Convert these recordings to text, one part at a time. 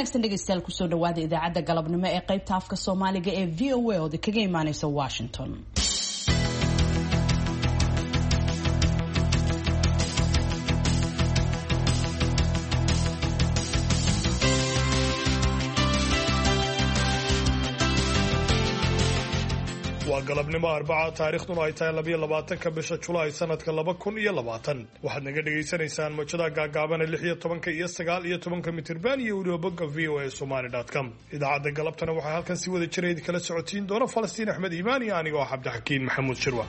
wanaagsan dhegeystayaal kusoo dhawaada idaacadda galabnimo ee qaybta afka Soomaaliga ee VOA oo kaga imaanaysa Washington. waa galabnimo Arbaca taariikhduna ay tahay 22 bisha Julaay sanadka 2020 waxaad naga dhageysanaysaan mojada gaagaaban 16 iyo 19 mitirban iyo weliba voasomali.com idaacadda galabtana waxaa halkan si wada jireed kala socotiin doona Falastiin Axmed Iimaan iyo aniga Cabdixakiin Maxamuud Shirwa.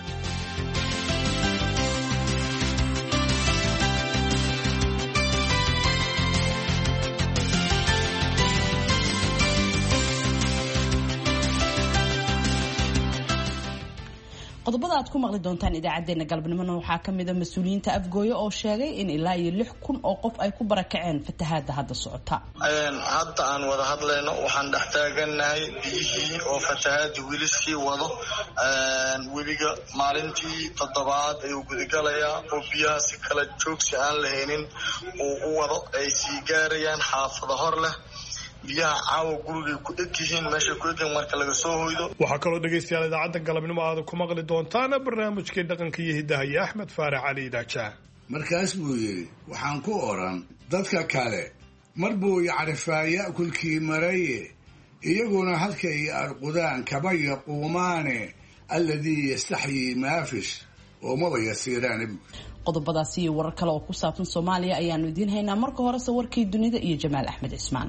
qodobada aad ku maqli doontaan idaacadeena galabnimona waxaa kamid ah mas'uuliyiinta Afgooyo oo sheegay in ilaa iyo 6,000 oo qof ay ku barakaceen fatahaada hadda socota. hadda aan wada hadlayno waxaan dhex taaganahay biyihii oo fatahaada wiiliskii wado webiga maalintii 7aad ayuu gudagalayaa oo biyaha si kala joogsi aan lahaynin oo u wado ay sii gaarayaan xaafado hor leh biyaha caawa guriga ku dhigeen meesha ku dhigeen marka laga soo hoydo. waxaa kaloo dhageystayaal idaacadda galabnimo aad ku maqli doontaan barnaamijkii dhaqanka iyo hidaha iyo Axmed Faarax Ali Daaja. markaas buu yiri waxaan ku oran dadka kale mar buu yacrifaaya kulkii maraye iyaguna halka ay arqudaan kaba yaquumaane alladii yastaxyi maafish oo ma yasiiraan. qodobadaasi iyo warar kale oo ku saabsan Soomaaliya ayaanu idin haynaa. marka hore warkii dunida iyo Jamaal Axmed Ismaan.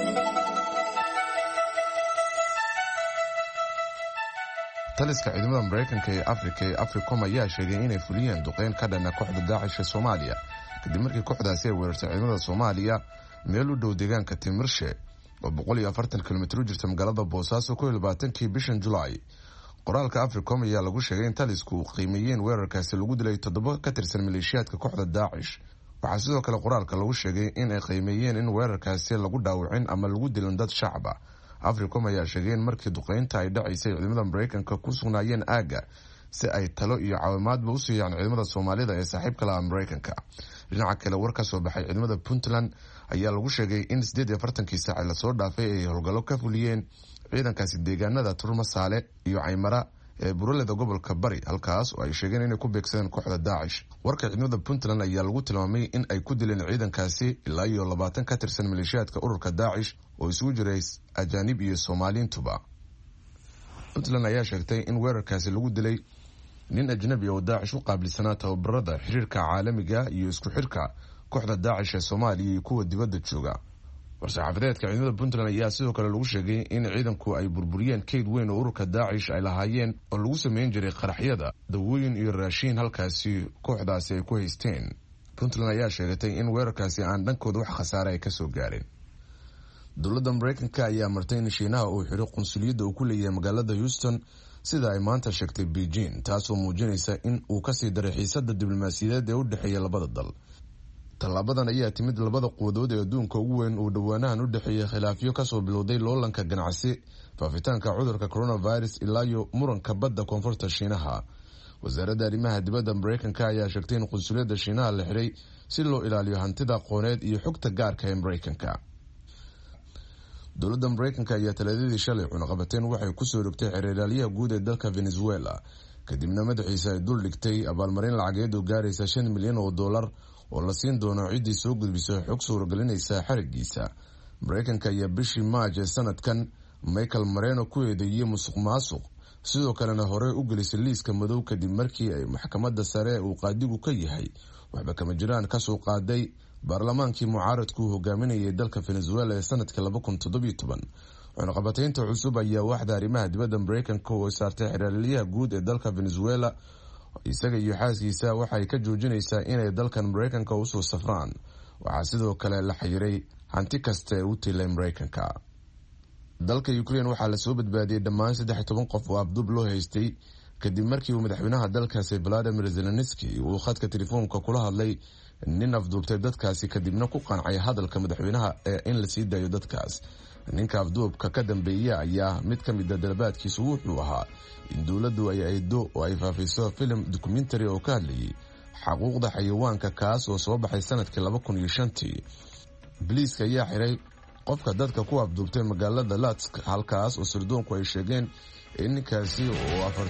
taliska ciidamada Mareykanka ee Afrika ee Africom ayaa sheegay inay fuliyeen duqeyn ka dhan ah kooxda Daesh ee Soomaaliya kadib markii kooxdaasi ay weerartay ciidamada Soomaaliya meel u dhow deegaanka Timirshe oo 140 kilomitir u jirta magaalada Boosaaso 22kii bishan Julaay. qoraalka Africom ayaa lagu sheegay in talisku qiimeeyeen weerarkaasi lagu dilay 7 ka tirsan maleeshiyaadka kooxda Daesh. waxaa sidoo kale qoraalka lagu sheegay in ay qiimeeyeen in weerarkaasi lagu dhaawacin ama lagu dilin dad shacab ah. Africom ayaa sheegay in markii duqeynta ay dhacaysay ciidamada Mareykanka ku sugnaayeen aaga si ay talo iyo caawimaadba u siiyaan ciidamada Soomaalida ee saaxiibka la Mareykanka. dhinaca kale war ka soo baxay ciidamada Puntland ayaa lagu sheegay in 48 saac la soo dhaafay ay howlgallo ka fuliyeen ciidankaasi deegaanada Turmasaale iyo Caymara ee buralada gobolka Bari halkaas oo ay sheegeen inay ku beegsadeen kooxda Daesh. warka ciidamada Puntland ayaa lagu tilmaamay in ay ku dileen ciidankaasi ilaa iyo 20 ka tirsan maleeshiyaadka ururka Daesh oo isugu jiray ajaanib iyo Soomaaliintuba. Puntland ayaa sheegtay in weerarkaasi lagu dilay nin ajnabi oo Daesh u qaabilsanaa tababarada xiriirka caalamiga iyo isku xirka kooxda Daesh ee Soomaaliya iyo kuwa dibadda jooga. war-saxaafadeedka ciidamada Puntland ayaa sidoo kale lagu sheegay in ciidanku ay burburiyeen kayd weyn oo ururka Daesh ay lahaayeen oo lagu sameyn jiray qaraxyada dawooyin iyo raashin halkaasi kooxdaasi ay ku haysteen. Puntland ayaa sheegtay in weerarkaasi aan dhankooda wax khasaare ay ka soo gaareen. dowladda Mareykanka ayaa martay in Shiinaha uu xiro qunsuliyadda uu ku leeyahay magaalada Houston sida ay maanta sheegtay Beijing, taasoo muujinaysa in uu ka sii daray xiisadda diblomaasiyadeed ee u dhexeeya labada dal. tallaabadan ayaa timid labada quwadood ee adduunka ugu weyn oo dhawaanahan u dhexeeya khilaafyo ka soo bilowday loolanka ganacsi, faafitaanka cudurka coronavirus ilaa iyo muranka badda koonfurta Shiinaha. wasaaradda arrimaha dibadda Mareykanka ayaa sheegtay in qunsuliyadda Shiinaha la xiray si loo ilaaliyo hantida aqooneed iyo xogta gaarka ee Mareykanka. dowladda Mareykanka ayaa talaadadii shalay cunaqabateen waxay ku soo rogtay xeeralyaha guud ee dalka Venezuela kadibna madaxiisa ay dul dhigtay abaalmarin lacageed oo gaaraysa $5 milyan oo la siin doono ciddii soo gudbisay xog suuragelinaysa xarigiisa. Mareykanka ayaa bishii Maaj ee sanadkan Michael Moreno ku eedeeyay musuqmaasuq, sidoo kalena horey u gelisay liiska madow kadib markii ay maxkamadda sare uu qaadigu ka yahay waxba kama jiraan ka soo qaaday baarlamaankii mucaaradku hogaaminayay dalka Venezuela ee sanadkii 2017. cunaqabataynta cusub ayaa waaxda arrimaha dibadda Mareykanka oo saartay xeeralyaha guud ee dalka Venezuela isaga iyo xaaskiisa waxay ka joojinaysaa inay dalkan Mareykanka u soo safraan. waxaa sidoo kale la xiray hanti kasta ee u tilay Mareykanka. dalka Ukraine waxaa la soo badbaadiyay dhammaan 13 qof oo abduub loo haystay kadib markii uu madaxweynaha dalkaasi Volodymyr Zelensky uu khadka telefoonka kula hadlay nin afduubtay dadkaasi kadibna ku qancay hadalka madaxweynaha ee in la sii daayo dadkaas. ninka afduubka ka dambeeya ayaa mid ka mid ah dalbaadkiisu wuxuu ahaa in dowladdu ay aydo oo ay faafiso film documentary oo ka hadlayay xuquuqda xayawaanka kaas oo soo baxay sanadkii 2005. Booliiska ayaa xiray qofka dadka ku abduubtay magaalada Latsk, halkaas oo sirdoonku ay sheegeen in ninkaasi oo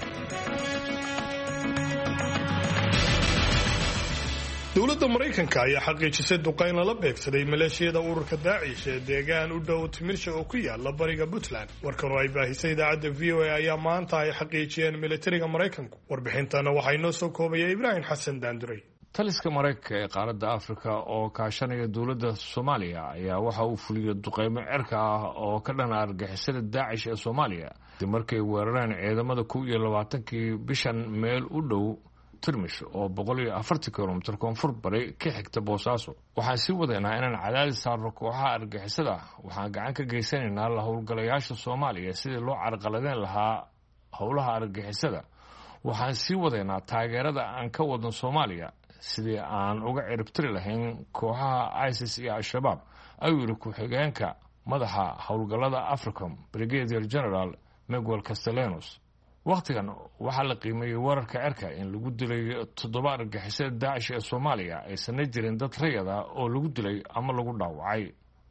dowladda Mareykanka ayaa xaqiijisay duqeyn la beegsaday maleeshiyada ururka Daacish ee deegaan u dhow Timirsha oo ku yaala bariga Puntland. warkan oo ay baahisay idaacadda VOA ayaa maanta ay xaqiijiyeen militariga Mareykanku. warbixintana waxaa inoo soo koobaya Ibrahim Xasan Daanduray. taliska Mareykanka ee qaaradda Afrika oo kaashanaya dowladda Soomaaliya ayaa waxa uu fuliyay duqeymo cirka ah oo ka dhan argagixisada Daacish ee Soomaaliya markay weerareen ciidamada 22-kii bishan meel u dhow Tirmish oo 140 kilomitir koonfur bari ka xigta Boosaaso. waxaan sii wadaynaa inaan cadaadis saarno kooxaha argagixisada. waxaan gacan ka geysanaynaa la howlgalayaasha Soomaaliya sidii loo carqaladeyn lahaa howlaha argagixisada. waxaan sii wadaynaa taageerada aan ka wadno Soomaaliya sidii aan uga ciribtiri lahayn kooxaha ISIS iyo Al-Shabaab, ayuu yiri ku-xigeenka madaxa howlgallada Africom Brigadier General Miguel Castellanos. waqtigan waxaa la qiimeeyay weerarka cirka in lagu dilay 7 argagixisada Daacish ee Soomaaliya aysan jirin dad rayid ah oo lagu dilay ama lagu dhaawacay.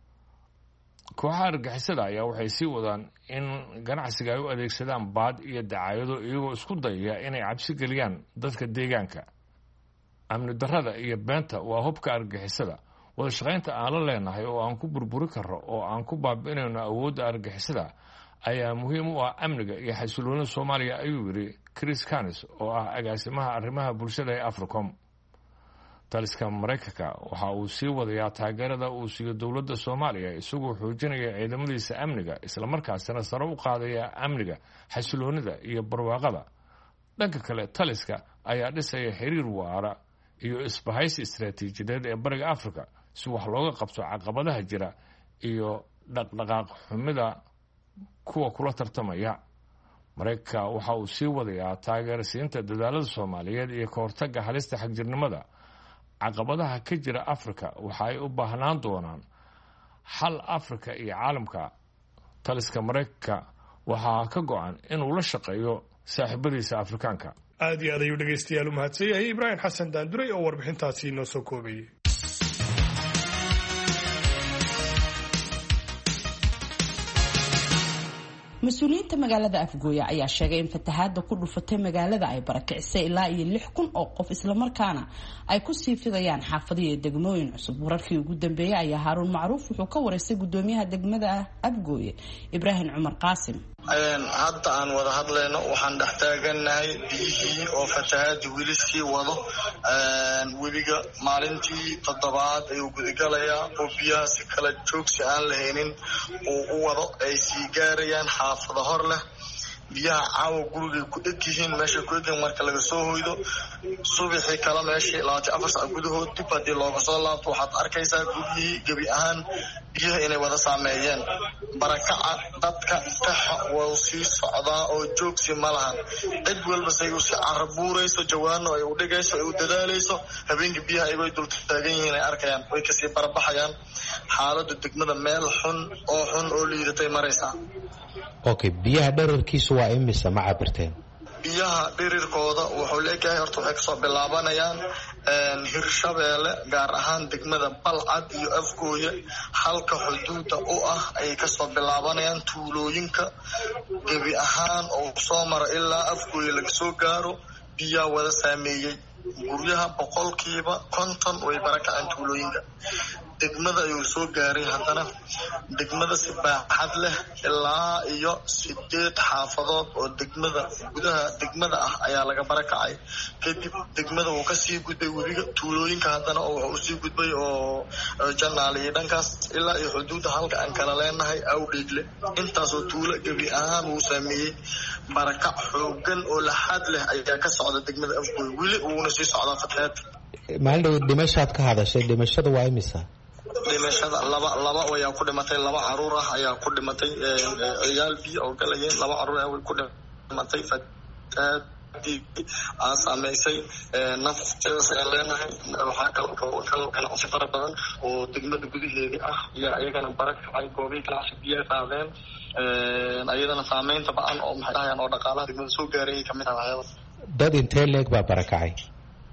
kooxaha argagixisada ayaa waxay sii wadaan in ganacsiga ay u adeegsadaan baad iyo dacaayado iyagoo isku dayaya inay cabsi geliyaan dadka deegaanka. amni darrada iyo beenta waa hubka argagixisada. wada shaqaynta aan la leenahay oo aan ku burburi karro oo aan ku baabi'inayno awoodda argagixisada ayaa muhiim u ah amniga iyo xasiloonida Soomaaliya, ayuu yiri Chris Canis oo ah agaasimaha arrimaha bulshada ee Africom. taliska Mareykanka waxa uu sii wadayaa taageerada uu siiyo dowladda Soomaaliya isagoo xoojinaya ciidamadiisa amniga isla markaasina sare u qaadaya amniga, xasiloonida iyo barwaaqada. dhanka kale taliska ayaa dhisaya xiriir waara iyo isbahaysi istiraatiijiyadeed ee bariga Afrika si wax looga qabto caqabadaha jira iyo dhaqdhaqaaq xumida kuwa kula tartamaya. Mareykanka waxa uu sii wadayaa taageerasiinta dadaalada Soomaaliyeed iyo ka hortagga halista xagjirnimada. caqabadaha ka jira Afrika waxa ay u baahnaan doonaan xal Afrika iyo caalamka. taliska Mareykanka waxaa ka go'an inuu la shaqeeyo saaxiibadiisa Afrikaanka. aad iyo aad ayuu dhegaystayaal u mahadsan yahay Ibrahim Xasan Daanduray oo warbixintaasi inoo soo koobayay. mas-uuliyiinta magaalada Afgooya ayaa sheegay in fatahaada ku dhufatay magaalada ay barakicisay ilaa iyo 6,000 oo qof isla markaana ay ku sii fidayaan xaafadiyo degmooyin cusub. wararkii ugu dambeeyay ayaa Haruun Macruuf wuxuu ka wareysay gudoomiyaha degmada Afgooya Ibrahim Cumar Qaasim. hadda aan wada hadlayno waxaan dhex taaganahay biyihii oo fatahaada wiilashii wado webiga maalintii 7aad ayuu gudagalayaa oo biyaha si kala joogsi aan lahaynin oo u wado ay sii gaarayaan xaafado hor leh. biyaha caawa gurigay ku dhegyihiin meesha ku egan marka laga soo hoydo subaxii kala meeshii 24 saac gudahood dib haddii looga soo laabto waxaad arkaysaa gurigii gebi ahaan biyaha inay wada saameeyeen. barakaca dadka qaxa waa sii socdaa oo joogsi ma lahan. cid walba say u sii carabuurayso jawaano ay u dhigayso ay u dadaalayso habeenkii biyaha ay way dul taagan yihiin ay arkayaan way ka sii barbaxayaan. xaaladda degmada meel xun oo liidatay maraysaa. okay, biyaha dhererkiisu waa imisa ma cabirteen? biyaha dhirirkooda wuxuu leeyahay horta waxay kasoo bilaabanayaan Hirshabeelle gaar ahaan degmada Balcad iyo Afgooye halka xuduuda u ah ay kasoo bilaabanayaan tuulooyinka gebi ahaan oo soo mara ilaa Afgooye laga soo gaaro biyaha wada saameeyay. guryaha 50% way barakaceen tuulooyinka. degmada ayuu soo gaaray haddana degmada si baaxad leh ilaa iyo 8 xaafadood oo degmada gudaha degmada ah ayaa laga barakacay. kadib degmada uu ka sii gudbay webiga tuulooyinka haddana oo uu sii gudbay oo Janaale dhankaas ilaa iyo xuduudda halka aan kala leenahay Awdheegle. intaasoo tuulo gebi ahaan uu saameeyay barakac xoogan oo laxad leh ayaa ka socda degmada Afgooy. wili uuna sii socdaa fatahaad. maalin dhow dhimashaad ka hadashay, dhimashada waa imisa? dhimashada laba ayaa ku dhimatay. 2 caruur ah ayaa ku dhimatay. ciyaal biyo oo galayeen 2 caruur ah way ku dhimatay. fatahaadii saameysay nafteeda ay leenahay. waxaa kaloo ganacsi fara badan oo degmada gudaheeda ah iyo ayagana barakacay goobii ganacsi biyo qaadeen. ayadana saameynta ba'an oo maxay dhahayaan oo dhaqaalaha degmada soo gaaray kamid ah. dad intee leeg baa barakacay?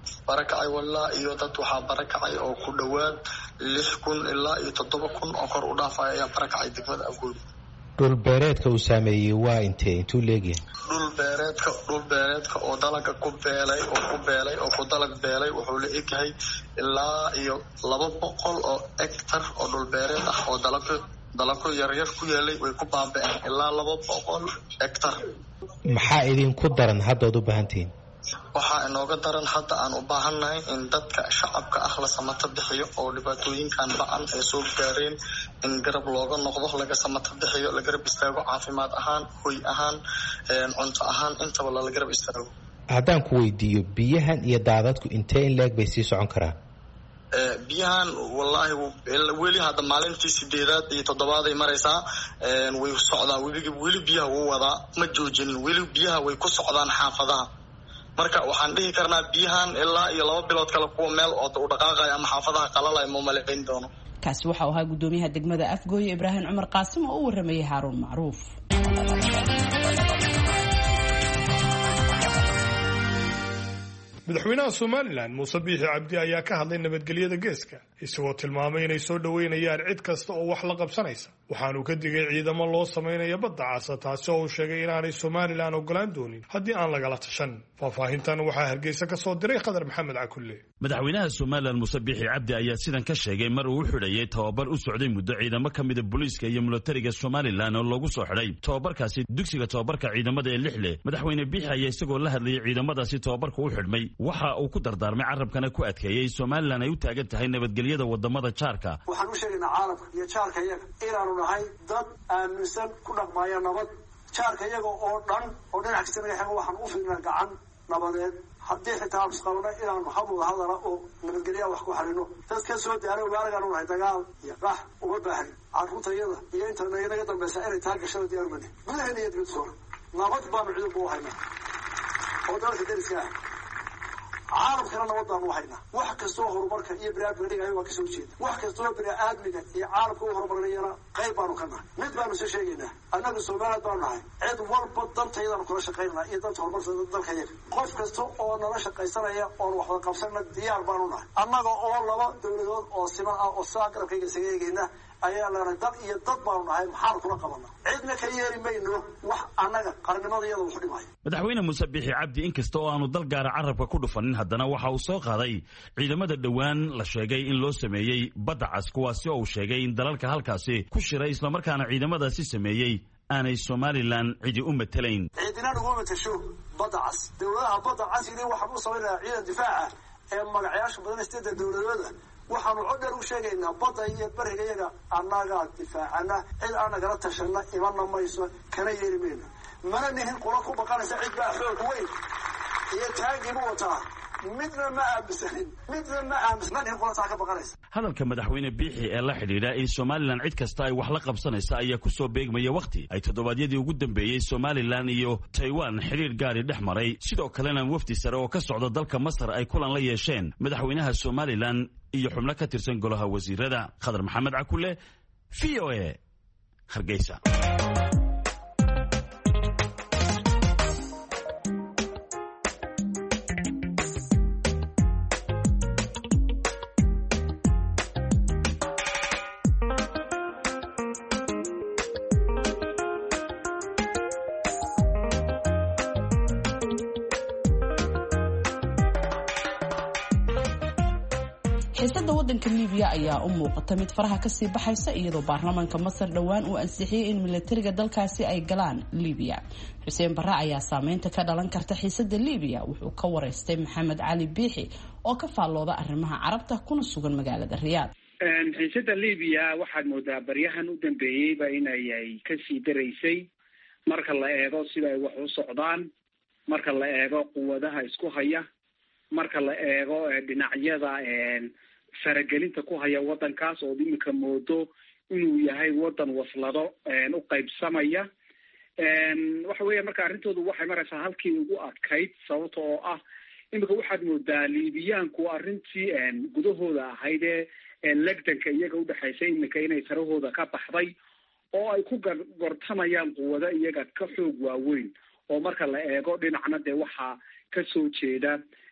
barakacay walaa iyo dad waxaa barakacay oo ku dhawaad 6,000 ilaa iyo 7,000 oo kor u dhaafay ayaa barakacay degmada Afgooye. dhul beereedka uu saameeyay waa intuu leegyahay? dhul beereedka oo dalaga ku beelay oo ku dalag beelay wuxuu la egyahay ilaa iyo 200 oo hektar oo dhul beereed ah oo dalagyo yaryar ku yeelay way ku baaba'een ilaa 200 hektar. maxaa idinku daran hadda u baahantiin? waxaa inooga daran hadda aan u baahannahay in dadka shacabka ah la samata bixiyo oo dhibaatooyinkan ba'an ay soo gaareen in garab looga noqdo, laga samata bixiyo, la garab istaago caafimaad ahaan, hoy ahaan, cunto ahaan, intaba la garab istaago. haddaan ku weydiiyo biyahan iyo daadadku intee in leeg bay sii socon karaan? biyahan wallaahi weli hadda maalintii 8aad iyo 7aad ay maraysaa, way socdaa weli biyaha wuu wadaa, ma joojin, weli biyaha way ku socdaan xaafadaha. marka waxaan dhihi karnaa biyahan ilaa iyo 2 bilood kale kuwa meel oo u dhaqaaqay ama xaafadaha qalalay ma malayn doono. kaasi waxa uu ahaa gudoomiyaha degmada Afgooye Ibraahim Cumar Qaasim oo u waramayay Haruun Macruuf. madaxweynaha Somaliland Muuse Biixi Cabdi ayaa ka hadlay nabadgelyada geeska isagoo tilmaamay inay soo dhaweynayaan cid kasta oo wax la qabsanaysa. waxaanu ka digay ciidamo loo sameeyo badda cas taasi oo uu sheegay inaanay Somaliland ogolaan doonin haddii aan lagala tashan. faahfaahintan waxaa Hargeysa ka soo diray Qadar Maxamed Cakulle. madaxweynaha Somaliland Muuse Biixi Cabdi ayaa sidan ka sheegay mar uu xidhayay tababar u socday muddo ciidamo ka mid ah booliiska iyo militariga Somaliland oo lagu soo xidhay tababarkaasi dugsiga tababarka ciidamada ee Lixle. madaxweyne Biixi ayaa isagoo la hadlayay ciidamadaasi tababarka u xidhmay waxa uu ku dardaarmay carabkana ku adkeeyay Somaliland ay u taagan tahay nabadgelyada wadamada jaarka. waxaan u sheegaynaa caalamka iyo jaarka iyaga inaanu nahay dad aaminsan ku dhaqmaya nabad. jaarka iyaga oo dhan oo dhinac kasta naga xaga waxaan u fiirnaa gacan nabadeed. haddii xitaa aan isqabno inaanu hadala oo nabadgelya wax ku xalino. dadka soo daaray waaragaan u nahay dagaal iyo qax uma baahan. carruurta iyada iyo inta naga dambaysa inay taa gashada diyaar mani gudaheena iyo dibadda soo nabad baanu ciidanku u haynaa oo dalka deriska ah. caalamkana nabad baanu u haynaa. wax kastoo horumarka iyo biniaadmiga waa ka soo jeeda. wax kastoo biniaadmiga iyo caalamka u horumarinayana qayb baanu ka nahay. mid baanu soo sheegaynaa annaga Soomaaliland baanu nahay cid walba dantaydaanu kula shaqaynaa iyo danta horumarka dalka yaga. qof kasta oo nala shaqaysanaya oo wax wada qabsanna diyaar baanu nahay. annaga oo 2 dawladood oo siman ah oo saa garabkayga isaga eegayna ayaa leenahay dal iyo dad baanu nahay. maxaan kula qabanaa? cidna ka yeeri mayno wax annaga qarnimadayada wuxu dhimaya. madaxweyne Muuse Biixi Cabdi inkasta oo aanu dal gaara carabka ku dhufanin haddana waxa uu soo qaaday ciidamada dhawaan la sheegay in loo sameeyay badda cas kuwaasi oo uu sheegay in dalalka halkaasi ku shiray isla markaana ciidamadaasi sameeyay aanay Somaliland cidi u matalayn. ciidina ugu matasho badda cas. dawladaha badda cas inay waxaan u sameeynaa ciidan difaaca ee magacayaasha badan istada dawladooda. waxaanu codar u sheegaynaa badda iyo bariga iyaga annaga difaacana cid aan nagala tashana imanna mayso kana yeeri mayno. mana nihin kula ku baqanaysa cid baa xoog weyn iyo taagiibu wataa. midna ma aaminsanin nihin kula taa ka baqanaysa. hadalka madaxweyne Biixi ee la xidhiidha in Somaliland cid kasta ay wax la qabsanaysa ayaa ku soo beegmaya waqti ay toddobaadyadii ugu dambeeyay Somaliland iyo Taiwan xiriir gaari dhex maray. sidoo kalena wafdi sare oo ka socda dalka Masar ay kulan la yeesheen madaxweynaha Somaliland iyo xubno ka tirsan golaha wasiirada. Qadar Maxamed Cakulle, VOA, Hargeysa. xiisada wadanka Liibiya ayaa u muuqata mid faraha ka sii baxaysa iyadoo baarlamaanka Masar dhawaan uu ansixiyay in militariga dalkaasi ay galaan Liibiya. Xuseen Barre ayaa saameynta ka dhalan karta xiisada Liibiya wuxuu ka wareystay Maxamed Cali Biixi oo ka faallooda arrimaha carabta kuna sugan magaalada Riyaad. xiisada Liibiya waxaad moodaa baryahan u dambeeyayba inay ka sii daraysay marka la eego sida ay wax u socdaan, marka la eego quwadaha isku haya, marka la eego dhinacyada faragelinta ku haya wadankaas oo imika moodo inuu yahay wadan waslado u qaybsamaya. waxa weeye marka arrintoodu waxay maraysaa halkii ugu adkayd sababta oo ah imika waxaad moodaa Liibiyaanku arrintii gudahooda ahayd ee legdanka iyaga udhexaysay imika inay sarahooda ka baxday oo ay ku gortamayaan quwada iyaga ka xoog waaweyn oo marka la eego dhinacna dee waxaa kasoo jeeda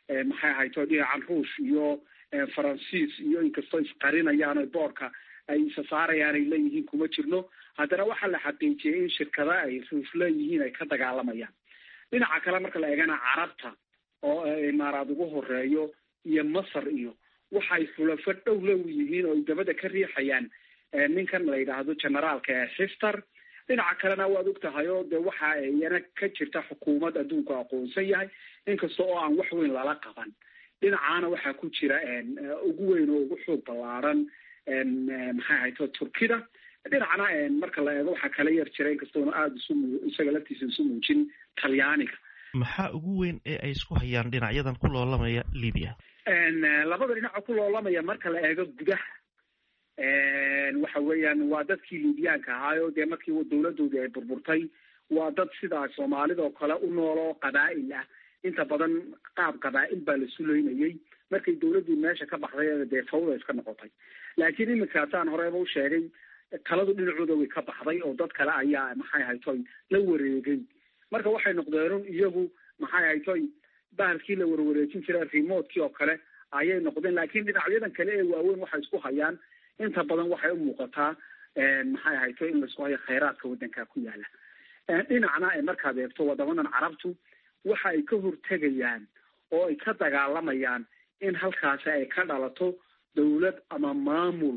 maxay ahayto dhinacan ruush iyo faransiis iyo inkastoo isqarinayaan oo boorka ay isa saarayaan ay leeyihiin kuma jirno haddana waxaa la xaqiijiyay in shirkada ay ruush leeyihiin ay ka dagaalamayaan dhinaca kale marka la eegana carabta oo imaaraad ugu horeeyo iyo masar iyo waxay xulafo dhow low yihiin oo dabada ka riixayaan ninkan la yidhaahdo generaalka Haftar dhinaca kalena waad ogtahay oo de waxa iyana ka jirta xukuumad adduunku aqoonsan yahay inkastoo oo aan wax weyn lala qaban dhinacaana waxaa ku jira ugu weyn oo ugu xoog ballaaran maxay ahayto Turkida dhinacana marka la eego waxaa kala yar jira inkastoo aad isaga laftiisa isu muujin Talyaaniga maxaa ugu weyn ee ay isku hayaan dhinacyadan ku loolamaya Liibiya labada dhinac ku loolamaya marka la eego gudaha waxa weeyaan waa dadkii Liibiyaanka ahaayoo dee markii dawladoodii ay burburtay waa dad sidaa Soomaalida oo kale u nool oo qabaa'il ah inta badan qaab qabaa'il baa la suleynayay markay dawladdu meesha ka baxday dee fawda iska noqotay laakiin iminka taan horeba u sheegay taladu dhinacooda way ka baxday oo dad kale ayaa maxay ahaytoy la wareegay marka waxay noqdeen iyagu maxay ahaytoy bahalkii la warwareejin jiray remote-kii oo kale ayay noqdeen laakiin dhinacyadan kale ee waaweyn waxay isku hayaan inta badan waxay u muuqataa maxay ahaytoy in la isku hayo khayraadka waddanka ku yaala dhinacna markaad eegto wadamadan carabtu waxa ay ka hortegayaan oo ay ka dagaalamayaan in halkaasi ay ka dhalato dawlad ama maamul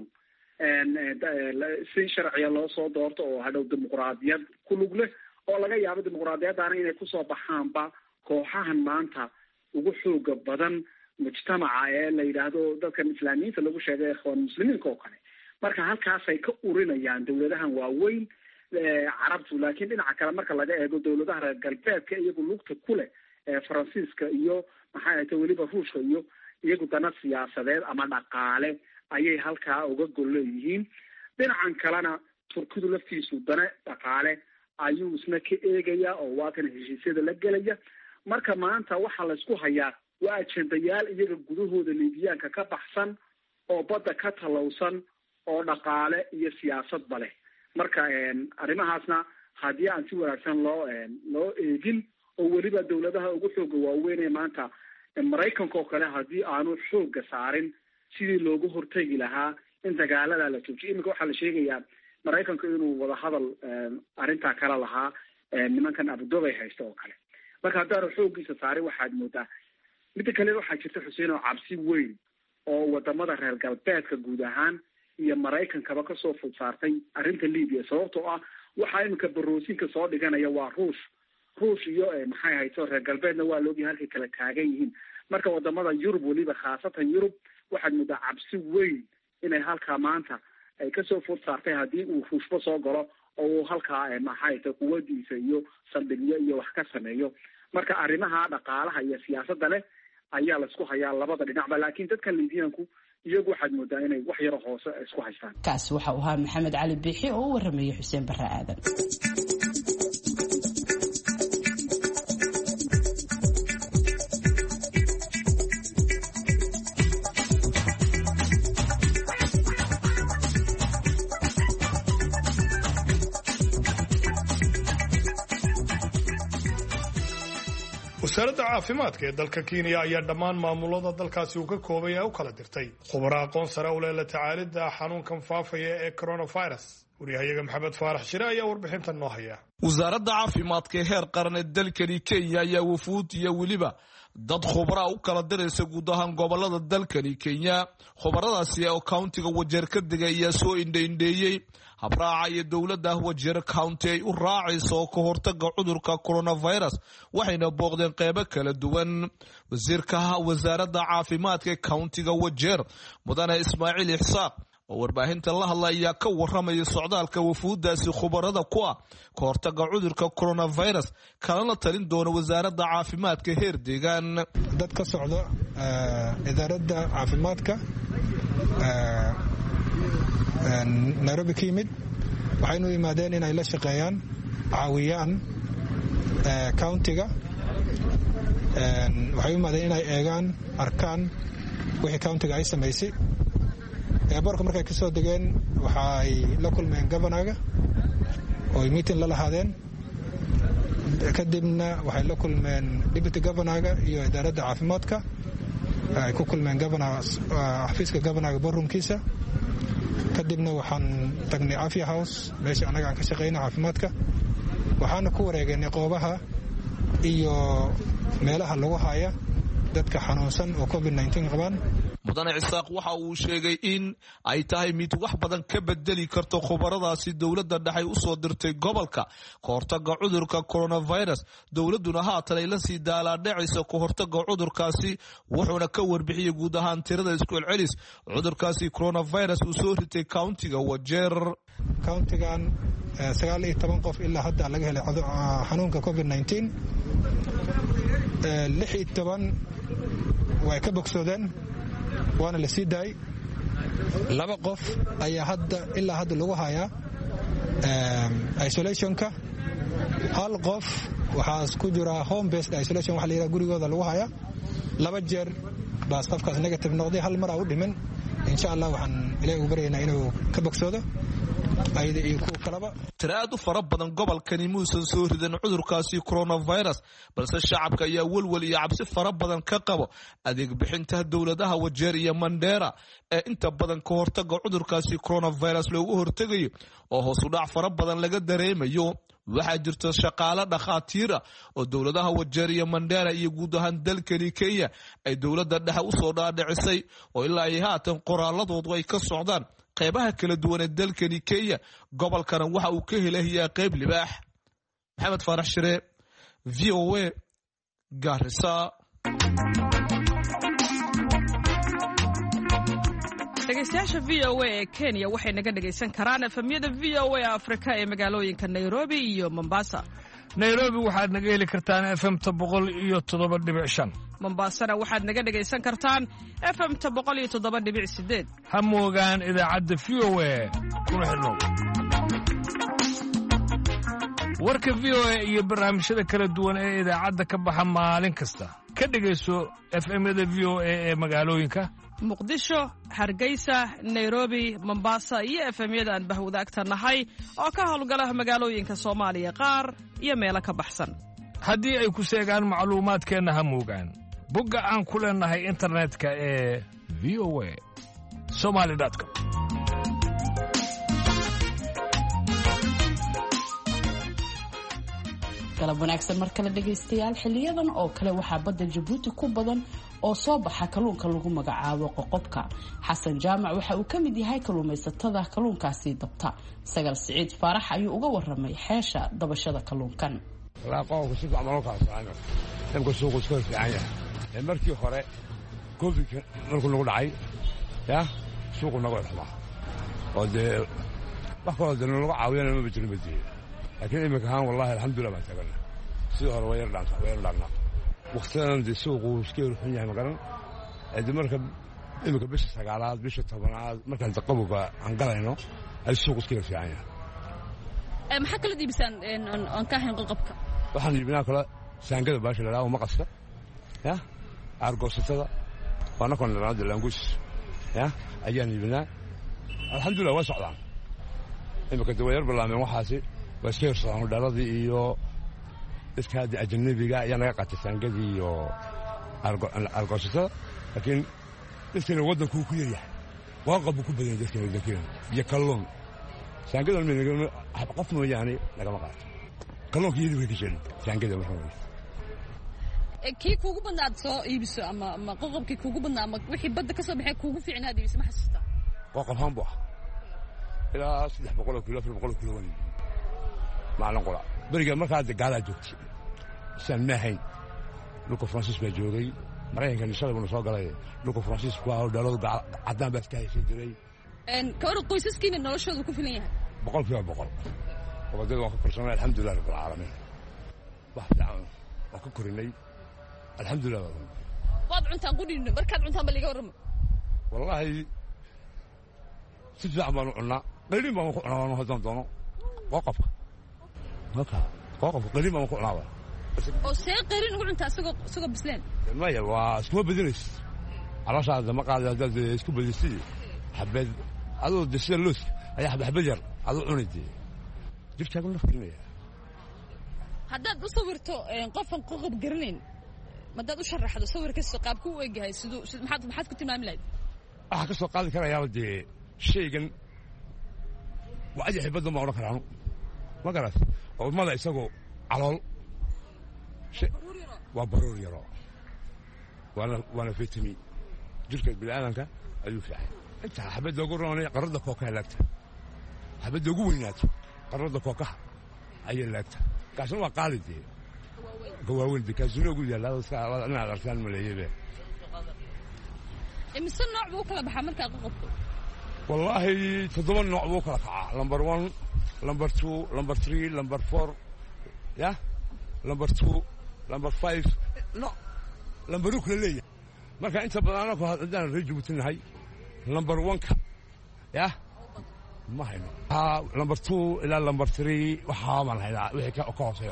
si sharciya loo soo doorto oo hadhow dimuqraadiyad ku lug leh oo laga yaabo dimuqraadiyaddaana inay kusoo baxaanba kooxahan maanta ugu xooga badan mujtamaca ee la yidhaahdo dadkan islaamiyiinta lagu sheegay ikhwaan muslimiinka oo kale marka halkaasay ka urinayaan dawladahan waaweyn carabtu laakiin dhinaca kale marka laga eego dawladaha reer galbeedka iyagu lugta ku leh faransiiska iyo maxay ahayta weliba ruushka iyo iyagu dana siyaasadeed ama dhaqaale ayay halkaa uga gol leeyihiin dhinacan kalena turkidu laftiisu dana dhaqaale ayuu isna ka eegaya oo waa kan heshiisyada la gelaya marka maanta waxaa la isku hayaa waa ajendayaal iyaga gudahooda Liibiyaanka ka baxsan oo badda ka talowsan oo dhaqaale iyo siyaasadba leh marka arrimahaasna haddii aan si wanaagsan loo eegin oo weliba dawladaha ugu xooga waaweyn ee maanta Maraykanka oo kale haddii aanu xooga saarin sidii loogu hortegi lahaa in dagaalada la joojiyo iminka waxaa la sheegayaa Maraykanka inuu wada hadal arrintaa kala lahaa nimankan Abu-Dhabi haysta oo kale marka haddaanu xoogiisa saarin waxaad moodaa midda kale waxaa jirta Xuseen oo cabsi weyn oo wadamada reer galbeedka guud ahaan iyo Maraykankaba kasoo fud saartay arrinta Liibiya sababtoo ah waxaa iminka baroosinka soo dhiganaya waa ruush iyo maxay ahayto reer galbeedna waa loogi halkay kala taagan yihiin marka wadamada Yurub weliba khaasatan Yurub waxaad moodaa cabsi weyn inay halkaa maanta ay kasoo fud saartay haddii uu ruushba soo galo oo uu halkaa maxay ahayto quwadiisa iyo saldhigyo iyo wax ka sameeyo marka arrimaha dhaqaalaha iyo siyaasadda leh ayaa la isku hayaa labada dhinacba laakiin dadkan Liibiyaanku iyagu waxaad moodaa inay wax yaro hoose isku haystaan kaasi waxa uu ahaa Maxamed Cali Biixi oo u waramayay Xuseen Barre Aadan wasaaradda caafimaadka ee dalka Kenya ayaa dhammaan maamulada dalkaasi uu ka koobay u kala dirtay khubaro aqoon sare u leh la tacaalidda xanuunkan faafaya ee coronavirus wariyahayaga Maxamed Faarax Shire ayaa warbixintan noo haya wasaaradda caafimaadka ee heer qaran ee dalkani Kenya ayaa wufuud iyo weliba dad khubaro u kala diraysa guud ahaan gobolada dalkani Kenya khubaradaasi oo countiga Wajeer ka digay ayaa soo indheeyay habraaca iyo dowladda Wajeer County ay u raacayso ka hortagga cudurka coronavirus waxayna booqdeen qaybo kala duwan wasiirka wasaaradda caafimaadka ee countiga Wajeer mudane Ismaaciil Ixsaaq oo warbaahinta la hadlaya ka waramaya socdaalka wufuudaasi khubarada ku ah ka hortagga cudurka coronavirus kalena talin doona wasaaradda caafimaadka heer deegaan dad ka socda idaaradda caafimaadka Nairobi ka yimid waxaynu yimaadeen inay la shaqeeyaan caawiyaan countiga waxay yimaadeen inay eegaan arkaan wixii countiga ay samaysay eebarka markay ka soo degeen waxay la kulmeen governorga oo meeting la lahaadeen kadibna waxay la kulmeen deputy governorga iyo idaaradda caafimaadka ay ku kulmeen xafiiska governorga boorumkiisa kadibna waxaan tagnay Afia House meesha anaga aan ka shaqeynay caafimaadka waxaana ku wareegnay qoobaha iyo meelaha lagu haya dadka xanuunsan oo COVID-19 qabaan mudane Isaaq waxa uu sheegay in ay tahay mid wax badan ka bedeli karto khubaradaasi dowladda dhexe u soo dirtay gobolka ka hortagga cudurka coronavirus dowladuna haatan ay la sii daalaadhacayso ka hortagga cudurkaasi wuxuuna ka warbixiyay guud ahaan tirada isku celcelis cudurkaasi coronavirus uu soo ritay countiga Wajeer countigan 19 qof ilaa hadda laga helay xanuunka COVID-19 16 way ka bogsoodeen waana la sii daayay 2 qof ayaa ilaa hadda lagu hayaa isolationka 1 qof waxaas ku jira home based isolation waxa la yiraahdo gurigooda lagu hayaa 2 jeer baas qofkaas negative noqday 1 mar uu dhiman insha Allah waxaan ilaahay u baryaynaa inuu ka bogsoodo ayda iyo ku kalaba tiraad u fara badan gobolkani muusan soo ridan cudurkaasi coronavirus balse shacabka ayaa walwal iyo cabsi fara badan ka qabo adeeg bixinta dawladaha Wajeer iyo Mandera ee inta badan ka hortagga cudurkaasi coronavirus loogu hortagayo oo hoos u dhac fara badan laga dareemayo waxaa jirta shaqaale dhakhaatiir oo dawladaha Wajeer iyo Mandera iyo guud ahaan dalkani Kenya ay dawladda dhexe u soo dhaadhicisay oo ilaa ay haatan qoraaladoodu ay ka socdaan qaybaha kala duwan ee dalkani Kenya gobolkana waxa uu ka helayaa qayb libaax Maxamed Farax Shire VOA Garissa dhegeystayaasha VOA ee Kenya waxay naga dhageysan karaan efemyada VOA Afrika ee magaalooyinka Nairobi iyo Mombasa Nairobi waxaad naga heli kartaan FM-ta 107.5 Mombasana waxaad naga dhageysan kartaan FM-ta 107.8 ha moogaan idaacadda VOA kuna xidhnow warka VOA iyo barnaamijyada kala duwan ee idaacadda ka baxa maalin kasta ka dhageyso FM-yada VOA ee magaalooyinka Muqdisho, Hargeysa, Nairobi, Mombasa iyo FM-yada aan bahwadaagta nahay oo ka howlgala magaalooyinka Soomaaliya qaar iyo meelo ka baxsan haddii ay ku sheegaan macluumaadkeena ha moogaan bogga aan ku leenahay internetka ee voa.somali.com galab wanaagsan mar kale dhegaystayaal xiliyadan oo kale waxaa badda Djibouti ku badan oo soo baxa kalluunka lagu magacaabo qoqobka Xasan Jaamac waxa uu ka mid yahay kalluumaysatada kalluunkaasi dabta Sagal Siciid Faarax ayuu uga waramay xeesha dabashada kalluunkan la qof si gacmo ka saano tanku suuq isku fiicanya markii hore covid markuu lagu dhacay ya suuqu naga dhacay oo de wax kale oo lagu caawiyana ma jirin badii laakiin imika haan wallahi alxamdulillah ma tagana sidoo hore way dhacna waqtigan de suuqu iskeeru xun yahay magaran ee marka imika bisha 9aad bisha 10aad markaan taqabuga aan galayno ay suuqu iskeeru fiican yahay maxaa kala diibsan aan ka hayn qolqabka waxaan diibnaa kala saangada baasha la raawo maqasta ya argoosatada wana kon la raawo langus ya ayaan diibnaa alxamdulillah waa socdaan imika dawayar balaameen waxaasi waskeersan dhaladii iyo iskaadi ajnabiga ayaa naga qatay saangadii iyo argoosatada laakiin dadkana waddanku ku yaryahay waaqabu ku badan dadkana waddankeena iyo kalluun saangada qof mooyaane lagama qaato kalluunka iyadii way ka jirin saangada markaa kii kuugu badnaad soo iibiso ama qoqobkii kuugu badnaa ama wixii badda ka soo baxay kuugu fiicnaa iibiso ma xasuustaa qoqob haan buu ah ilaa 300 kilo 400 kilo wani maalin qola bariga markaa dagaalaa joogtay isaan ma ahayn dhulka Francis baa joogay maraykanka shalay soo galay dhulka Francis waa dhalada cadaan baa iska haysan jiray kawar qoysaskiina noloshoodu ku filan yahay 100% وبدأ وقت برسمة الحمد لله رب العالمين واحد عام وككرني الحمد لله وضع أنت قولي بركات أنت باللي قرم والله سبع ما نقولنا قليل ما نقولنا هذا دونه وقف قليل ما نقولنا أو سير قليل نقول أنت سوق بسلين ما يبغى سكوب بدرس على هذا ما قاعد هذا سكوب بدرس حبيت هذا دسير لوس أي حبيت حبيجر هذا عنيدي جبت أقول لك كلمة haddaad u sawirto qofan qoqob garanayn madaad u sharaxdo sawirkiisa qaabku u eegyahay sidoo maxaad ku tilmaami lahayd waxa ka soo qaadi karayaa dee shaygan waa ajaxi badan ma oran karaan ma garas oo mada isagoo calool waa baruur yaro waana vitamin jirka bini'aadanka ayuu fiican intaa xabadda ugu roonay qarada kookaha laagta xabadda ugu weynaato qarada kookaha ayay laagta kaasna waa qaali dee gawaaweyn kaasuna ugu yaallaa inaad arkaan maleeyebe imise nooc buu kala baxaa markaa qoqobku wallaahi 7 nooc buu kala kacaa number 1 number 2 number 3 number 4 ya number 2 number 5 no number kala leeyahay marka inta badan anagu haddaan rajubutinahay number 1 ka ya ma hayno number 2 ilaa number 3 waxa ma lahayd wixii ka hooseeyo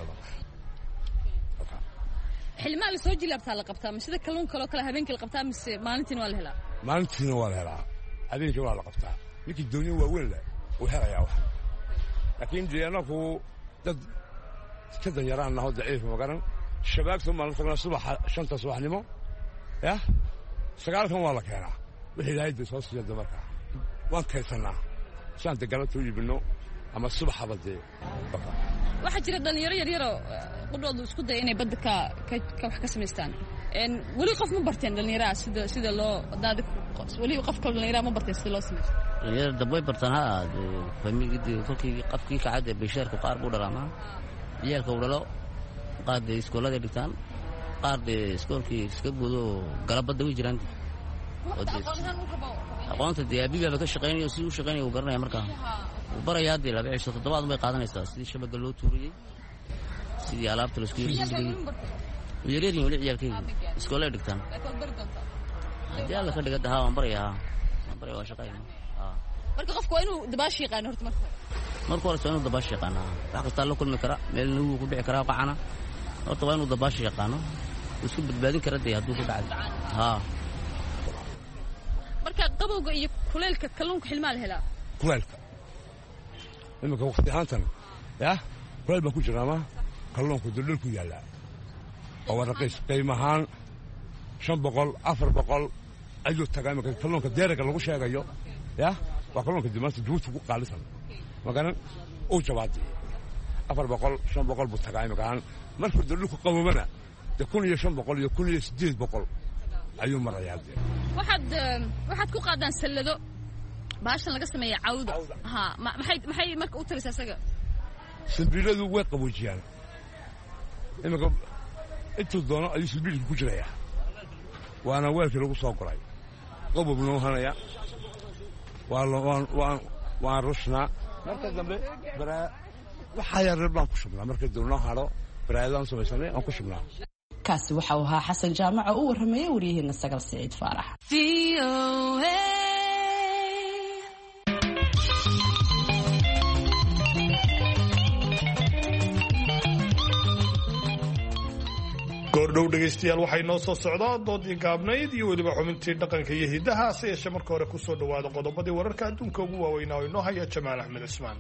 xilmaa la soo jilaabtaa la qabtaa sida kalluun kale kala habeenkii la qabtaa mise maalintiin waa la helaa maalintiin waa la helaa habeenkii waa la qabtaa ninkii dooniyo waa weyn leh uu helayaa wax laakiin anagu dad ka danyaraan naho daciif ma garan shabaagta maalinta subaxa 5 subaxnimo ya 9 waa la keenaa wixii ilaahay soo siiyay markaa waan kaysanaa shan galabta u yibino ama subaxaba dee waxa jira dhalinyaro yar yar qudoodu isku day inay badda ka wax ka sameystaan wali qof ma barteen dhalinyarada sida loo daad wali qof kale dhalinyarada ma barteen sida loo sameeyo dhalinyarada dabay bartaan famigii kolkii qafkii ka cad bishaarku qaar buu dhalaamaa ciyaalka uu dhalo qaad iskoolada dhigtaan qaad iskoolkii iska gudo galabada way jiraan aqoonta diyaabiga ka shaqeynaya si uu shaqeynaya uu garanaya markaa barayaa dii laba cisho toddobaad may qaadanaysaa sidii shabaga loo tuuriyay sidii alaabta la isku yiri yareedin wali ciyaalkayga iskoolada dhigtaan haddii alla ka dhigada haa waan barayaa waa shaqeynaya marka qofku waa inuu dabaash yaqaan horta marka hore waa inuu dabaash yaqaan wax kasta la kulmi kara meel uu ku dhici kara qacana horta waa inuu dabaash yaqaano isku badbaadin kara dee hadduu ku dhacay marka qabowga iyo kuleelka kalluunka xilmaa la helaa kuleelka imika waqti ahaantan ya kuleel baan ku jiraama kalluunku duldhul ku yaallaa oo waa raqiis qiimahaan 500 400 ayuu tagaa imika kalluunka deeraga lagu sheegayo ya waa kalluunka dimaanta juutu ku qaalisan magaran uu jawaadi 400 500 buu tagaa imikaan markuu duldhulku qabowna 1500 iyo 1800 ayuu marayaa waxaad ku qaadaan sallado baashan laga sameeyo cawda maxay marka u tarisaa isaga sambiiladu way qaboojiyaan imika intuu doono ayuu sambiilku ku jirayaa waana weelkii lagu soo goray qabow noo hanaya waan rushnaa marka dambe waxaa yar baan ku shubnaa marka doonno haro baraadaan samaysanay aan ku shubnaa kaasi waxa uu ahaa xasan jaamac oo u warramaya waryaheena Sagal Saciid Faarax goordhow dhegaystayaal waxay noo soo socdaa doodii gaabnayd iyo weliba xubintii dhaqanka iyo hidaha hase yeeshee marka hore ku soo dhowaada qodobadii wararka adduunka ugu waaweynaa oo inoo haya Jamaal Axmed Cismaan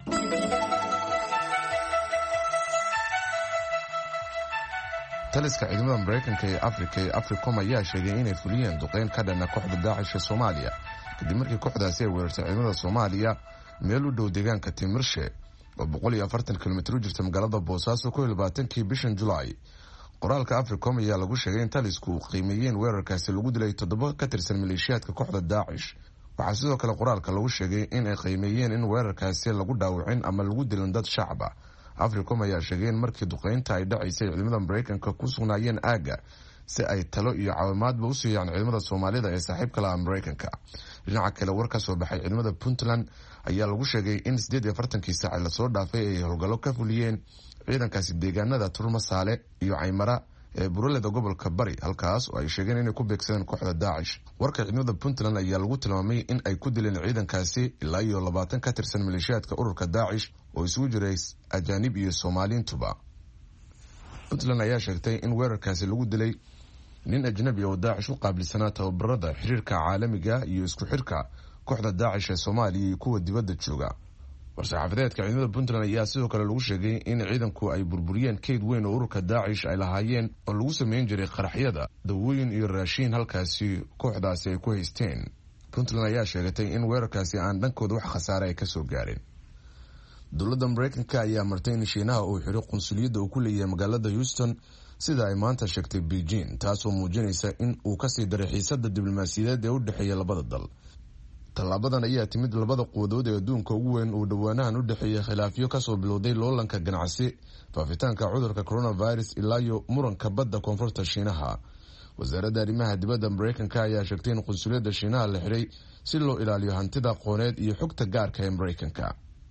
taliska ciidamada Mareykanka ee Afrika ee Africom ayaa sheegay inay fuliyeen duqeyn ka dhan kooxda Daesh ee Soomaaliya kadib markii kooxdaasi ay weerartay ciidamada Soomaaliya meel u dhow deegaanka Timirshe oo 140 kilomitir u jirta magaalada Boosaaso 22kii bishan July. qoraalka Africom ayaa lagu sheegay in talisku uu qiimeeyeen weerarkaasi lagu dilay 7 ka tirsan maleeshiyaadka kooxda Daesh. waxaa sidoo kale qoraalka lagu sheegay in ay qiimeeyeen in weerarkaasi lagu dhaawacin ama lagu dilin dad shacab ah. Africom ayaa sheegay in markii duqeynta ay dhacaysay ciidamada Mareykanka ku sugnaayeen aaga si ay talo iyo caawimaadba u siiyaan ciidamada Soomaalida ee saaxiibka la Mareykanka. dhinaca kale war ka soo baxay ciidamada Puntland ayaa lagu sheegay in 48 saac la soo dhaafay ay howlgallo ka fuliyeen ciidankaasi deegaanada Turmasaale iyo Caymara ee buralada gobolka Bari halkaas oo ay sheegeen inay ku beegsadeen kooxda Daesh. warka ciidamada Puntland ayaa lagu tilmaamay in ay ku dileen ciidankaasi ilaa iyo 20 ka tirsan maleeshiyaadka ururka Daesh oo isugu jiray ajaanib iyo Soomaaliintuba. Puntland ayaa sheegtay in weerarkaasi lagu dilay nin ajnabi oo Daesh u qaabilsanaa tababarada xiriirka caalamiga iyo isku xirka kooxda Daesh ee Soomaaliya iyo kuwa dibadda jooga. war-saxaafadeedka ciidamada puntland ayaa sidoo kale lagu sheegay in ciidanku ay burburiyeen kayd weyn oo ururka daacish ay lahaayeen oo lagu sameyn jiray qaraxyada dawooyin iyo raashiin halkaasi kooxdaasi ay ku haysteen. puntland ayaa sheegatay in weerarkaasi aan dhankooda wax khasaare ay kasoo gaareen. dowladda mareykanka ayaa martay in shiinaha uu xidho qunsuliyadda uu ku leeyahay magaalada houston sida ay maanta sheegtay beijing, taasoo muujinaysa in uu kasii daray xiisada diblomaasiyadeed ee u dhexeeya labada dal. tallaabadan ayaa timid labada quwadood ee adduunka ugu weyn uu dhowaanahan u dhexeeyay khilaafyo kasoo bilowday loolanka ganacsi, faafitaanka cudurka coronavirus ilaayo muranka badda koonfurta shiinaha. wasaaradda arrimaha dibadda mareykanka ayaa sheegtay in qunsuliyadda shiinaha la xidhay si loo ilaaliyo hantida aqooneed iyo xogta gaarka ee mareykanka.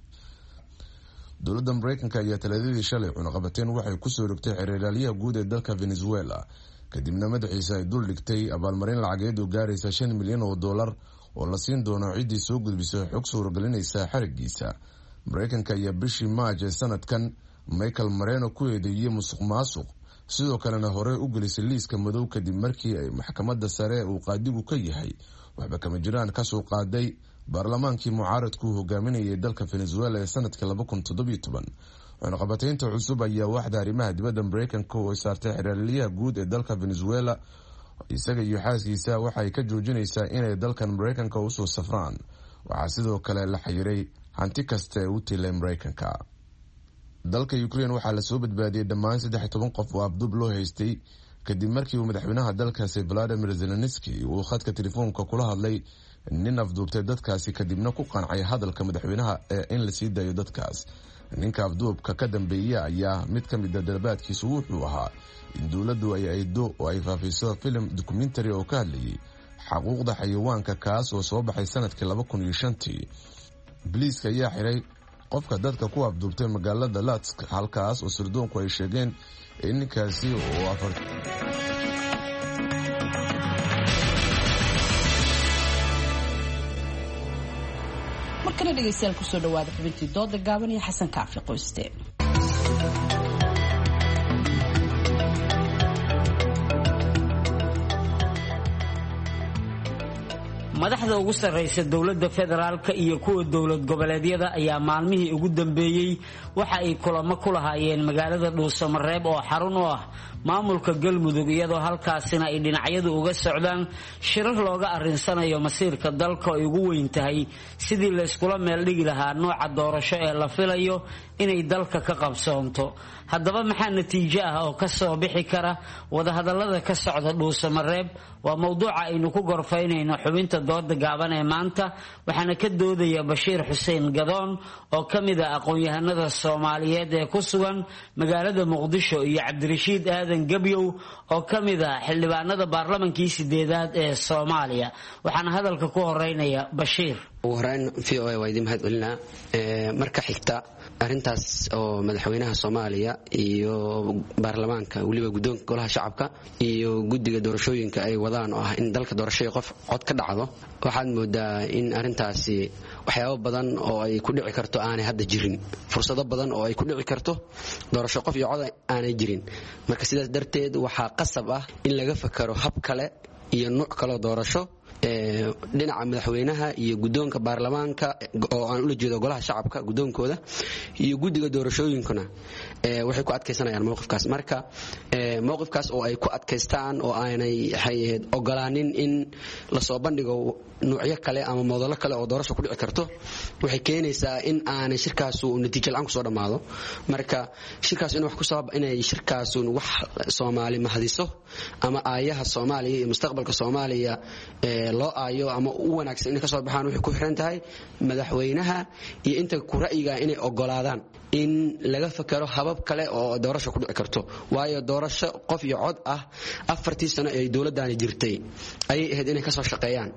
dowladda mareykanka ayaa talaadadii shalay cunaqabateen waxay kusoo rogtay xeeralaalyaha guud ee dalka venezuela, kadibna madaxiisa ay dul dhigtay abaalmarin lacageed oo gaaraysa $5 milyan oo la siin doono ciddii soo gudbisa xog suuragelinaysa xarigiisa. mareykanka ayaa bishii maaj ee sanadkan michael mareno ku eedeeyey musuq maasuq, sidoo kalena horey u gelisay liiska madow kadib markii ay maxkamadda sare uu qaadigu ka yahay waxba kama jiraan kasoo qaaday baarlamaankii mucaaradku hogaaminayay dalka venezuela ee sanadka 2017. cunaqabateynta cusub ayaa waaxda arrimaha dibadda mareykanka oo saartay xeeralyaha guud ee dalka venezuela isaga iyo xaaskiisa waxay ka joojinaysaa inay dalkan mareykanka usoo safraan. waxaa sidoo kale la xayiray hanti kasta ee u tilay mareykanka. dalka ukraine waxaa lasoo badbaadiyey dhammaan 13 qof oo afduub loo haystay kadib markii uu madaxweynaha dalkaasi Vladimir Zelensky uu khadka telefoonka kula hadlay nin afduubtay dadkaasi kadibna ku qancay hadalka madaxweynaha ee in la sii daayo dadkaas. ninka afduubka ka dambeeya ayaa mid ka mid ah dalbaadkiisu wuxuu ahaa in dowladdu ay aydo oo ay faafiso filim documentary oo ka hadlayay xuquuqda xayawaanka kaas oo soo baxay sanadkii 2005. booliiska ayaa xiray qofka dadka ku afduubtay magaalada Latsk, halkaas oo sirdoonku ay sheegeen in ninkaasi oo markana dhegeystayaal kusoo dhawaada xubintii dooda gaaban iyo xasan kaafi qoyste. madaxda ugu sarreysa dowladda federaalka iyo kuwa dowlad goboleedyada ayaa maalmihii ugu dambeeyey waxa ay kulamo ku lahaayeen magaalada dhuusamareeb oo xarun u ah maamulka galmudug, iyadoo halkaasina ay dhinacyadu uga socdaan shirar looga arrinsanayo masiirka dalka ay ugu weyn tahay sidii la iskula meel dhigi lahaa nooca doorasho ee la filayo inay dalka ka qabsoonto. haddaba maxaa natiijo ah oo ka soo bixi kara wadahadallada ka socda dhuusamareeb? waa mowduuca aynu ku gorfaynayno xubinta dooda gaaban ee maanta, waxaana ka doodaya Bashiir Xuseen Gadoon oo ka mid ah aqoon-yahanada Soomaaliyeed ee ku sugan magaalada Muqdisho, iyo Cabdirashiid Aadan Gabyow oo ka mid ah xildhibaanada baarlamankii 8aad ee Soomaaliya. waxaana hadalka ku horeynaya Bashiir. ugu horeyn VOA waa idin mahad celinaa. marka xigta arrintaas oo madaxweynaha Soomaaliya iyo baarlamaanka waliba guddoonka golaha shacabka iyo guddiga doorashooyinka ay wadaan oo ah in dalka doorashada qof cod ka dhacdo, waxaad moodaa in arrintaasi waxyaabo badan oo ay ku dhici karto aanay hadda jirin, fursado badan oo ay ku dhici karto doorasho qof iyo cod aanay jirin. marka sidaas darteed waxaa qasab ah in laga fakaro hab kale iyo nooc kale doorasho dhinaca madaxweynaha iyo guddoonka baarlamaanka oo aan ula jeedo golaha shacabka guddoonkooda iyo guddiga doorashooyinkuna waxay ku adkaysanayaan mowqifkaas. marka mowqifkaas oo ay ku adkaystaan oo aanay ogolaanin in la soo bandhigo nuucyo kale ama moodalo kale oo doorasho ku dhici karto, waxay keenaysaa in aanay shirkaasu natiijo la'aan kusoo dhammaado. marka shirkaas inay shirkaasu wax Soomaali mahadiso ama aayaha Soomaaliya iyo mustaqbalka Soomaaliya loo aayo ama u wanaagsan inay ka soo baxaan waxay ku xiran tahay madaxweynaha iyo inta ku ra'yiga inay ogolaadaan in laga fakaro habab kale oo doorasho ku dhici karto. waayo doorasho qof iyo cod ah 4 sano ee dowladdaani jirtay ayay ahayd inay ka soo shaqeeyaan.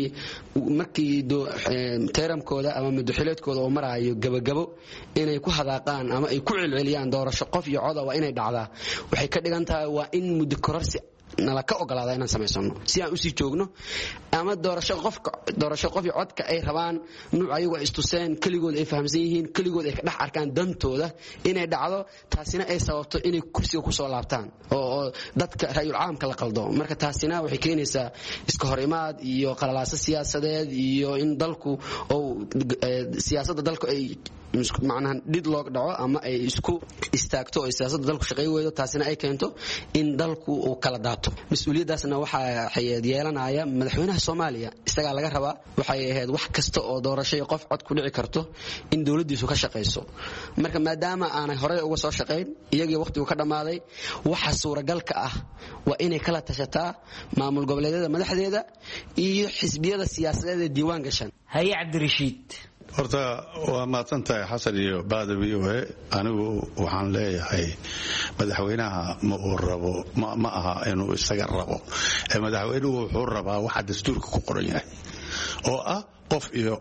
markii teeramkooda ama madaxweynaadkooda oo maraayo gabagabo inay ku hadaaqaan ama ay ku celceliyaan doorasho qof iyo cod waa inay dhacdaa, waxay ka dhigan tahay waa in muddo kororsi nala ka ogolaada inaan samaysano si aan u sii joogno, ama doorasho qof iyo codka ay rabaan nuuc ayagu ay istuseen keligood ay fahamsan yihiin keligood ay ka dhex arkaan dantooda inay dhacdo, taasina ay sababto inay kursiga kusoo laabtaan oo dadka ra'yul caamka la qaldo. marka taasina waxay keenaysaa iska hor imaad iyo qalalaaso siyaasadeed iyo in dalku oo siyaasadda dalku ay macnaha dhid loo dhaco ama ay isku istaagto oo siyaasadda dalku shaqay weydo taasina ay keento in dalku uu kala daato mas'uuliyadaasna waxaa yeelanaya madaxweynaha Soomaaliya isaga laga rabaa waxay ahayd wax kasta oo doorasho qof cod ku dhici karto in dawladdiisu ka shaqeyso marka maadaama aanay hore uga soo shaqeyn iyagii waqtigu ka dhamaaday waxa suuragalka ah waa inay kala tashataa maamul goboleedyada madaxdeeda iyo xisbiyada siyaasadeed ee diiwaan gashan haye Cabdirashiid horta waa maadsantahay xasan iyo baadawi anigu waxaan leeyahay madaxweynaha ma uu rabo ma aha inuu isaga rabo madaxweynuhu wuxuu rabaa waxa dastuurka ku qoran yahay oo ah qof iyo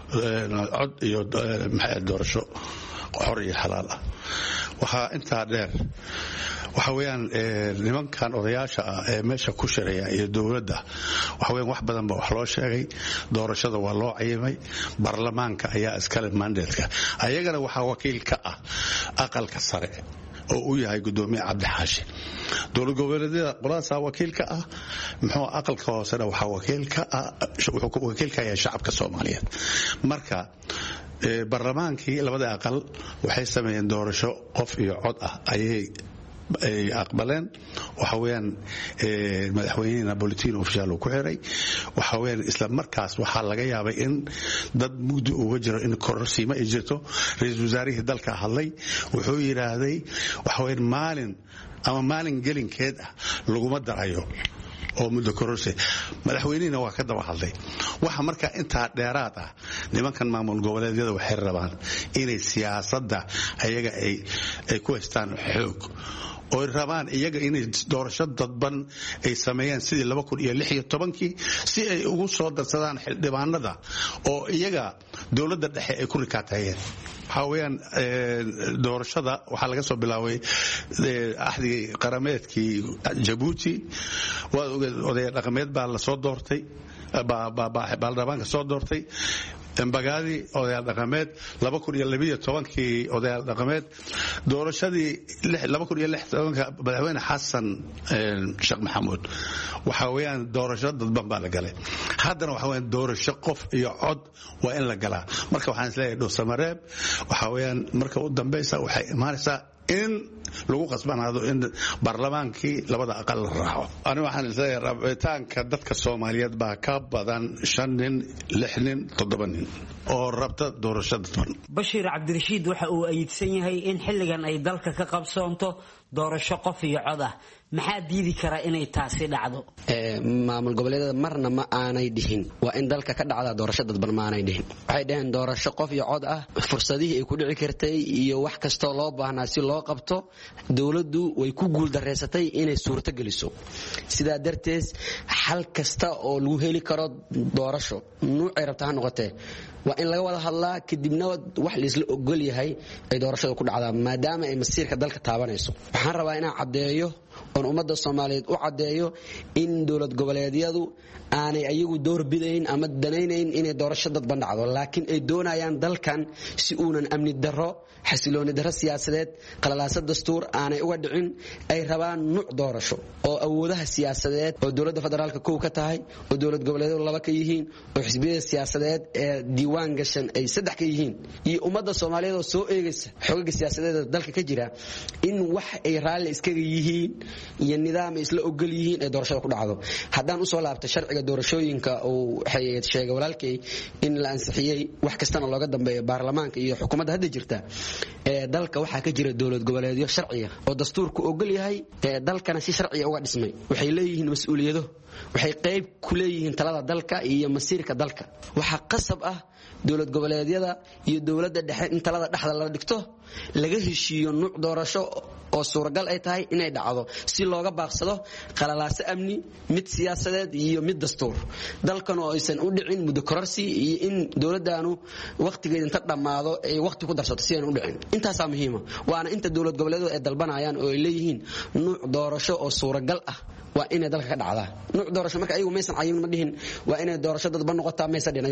cod iyo doorasho xor iyo xalaal ah waxa intaa dheer waxa weeyaan nimankan odayaasha ah ee meesha ku shiraya iyo dawladda waxa weeyaan wax badan ba wax loo sheegay doorashada waa loo cayimay baarlamaanka ayaa iskale mandate-ka ayagana waxa wakiil ka ah aqalka sare oo uu yahay gudoomiye Cabdi Xaashi dowlad goboleedyada qolaasa wakiil ka ah muxuu aqalka hoosena waxa wakiil ka ah wuxuu wakiil ka yahay shacabka Soomaaliyeed marka baarlamaankii labada aqal waxay sameeyeen doorasho qof iyo cod ah ay aqbaleen waxa weeyaan madaxweynaha Bolitino official ku xiray waxa weeyaan isla markaas waxa laga yaabay in dad muddo uga jiro in kororsiima ay jirto ra'iisul wasaarihii dalka hadlay wuxuu yiraahday waxa weeyaan maalin gelinkeed ah laguma darayo oo muddo kororsi madaxweynihina waa ka daba hadlay waxa marka inta dheeraad ah nimankan maamul goboleedyada waxay rabaan inay siyaasadda ayaga ay ku haystaan xoog oo rabaan iyaga inay doorasho dadban ay sameeyaan sidii 2016 si ay ugu soo darsadaan xildhibaanada oo iyaga dawladda dhexe ay ku rikaatayeen waxa weeyaan doorashada waxa laga soo bilaabay ahdigii qarameedkii Djibouti waa oday dhaqameed baa la soo doortay baarlamaanka soo doortay embagaadi odayaal dhaqameed 2012kii odayaal dhaqameed doorashadii 2016 madaxweyne Xasan Sheekh Maxamuud waxa weeyaan doorasho dadban baa la galay haddana waxa weeyaan doorasho qof iyo cod waa in la galaa marka waxaan isleeyahay Dhuusamareeb waxa weeyaan marka u dambaysa waxay imaanaysaa in lagu qasbanaado in baarlamaankii labada aqal la raaco aniga waxaan isleeyahay rabitaanka dadka Soomaaliyeed baa ka badan 5 nin 6 nin 7 nin oo rabta doorashada dadban Bashiir Cabdirashiid waxa uu ayidsan yahay in xilligan ay dalka ka qabsoonto doorasho qof iyo cod ah maxaa diidi kara inay taasi dhacdo maamul goboleedyada marna ma aanay dhihin waa in dalka ka dhacda doorasho dadban ma aanay dhihin waxay dhaheen doorasho qof iyo cod ah fursadihii ay ku dhici kartay iyo wax kasto loo baahnaa si loo qabto dawladdu way ku guul dareysatay inay suurto geliso sida darteed xal kasta oo lagu heli karo doorasho nuucay rabta ha noqotee waa in laga wada hadlaa kadibna wax la isla ogol yahay ay doorashada ku dhacdaa maadaama ay masiirka dalka taabanayso waxaan rabaa inaan cadeeyo oo ummadda Soomaaliyeed u cadeeyo in dawlad goboleedyadu aanay ayagu door bidayn ama danaynayn inay doorasho dadban dhacdo laakiin ay doonayaan dalkan si uunan amni darro xasilooni darro siyaasadeed qalalaasad dastuur aanay uga dhicin ay rabaan nuuc doorasho oo awoodaha siyaasadeed oo dawladda federaalka koow ka tahay oo dawlad goboleedyadu laba ka yihiin oo xisbiyada siyaasadeed ee diiwaan gashan ay 3 ka yihiin iyo ummadda Soomaaliyeed oo soo eegaysa xoogga siyaasadeed dalka ka jira in wax ay raali iskaga yihiin iyo nidaam isla ogol yihiin ee doorashada ku dhacdo haddaan u soo laabto sharciga doorashooyinka oo waxay sheegay walaalkay in la ansixiyay wax kastana looga dambeeyo baarlamaanka iyo xukuumadda hadda jirta dalka waxaa ka jira dawlad goboleedyo sharciya oo dastuurku ogol yahay dalkana si sharciya uga dhismay waxay leeyihiin mas'uuliyado waxay qayb ku leeyihiin talada dalka iyo masiirka dalka waxa qasab ah dawlad goboleedyada iyo dawladda dhexe in talada dhaxda la dhigto laga heshiiyo nuuc doorasho oo suuragal ay tahay inay dhacdo si looga baaqsado qalalaase amni mid siyaasadeed iyo mid dastuur dalkan oo aysan u dhicin muddo kororsi iyo in dawladdaanu waqtigeeda inta dhamaado ay waqti ku darsato si aan u dhicin intaas muhiim ah waana inta dawlad goboleedyadu ay dalbanayaan oo ay leeyihiin nuuc doorasho oo suuragal ah waa inay dalka ka dhacdaa nuuc doorasho marka ayagu maysan cayin ma dhihin waa inay doorasho dadban noqotaa maysan dhinayo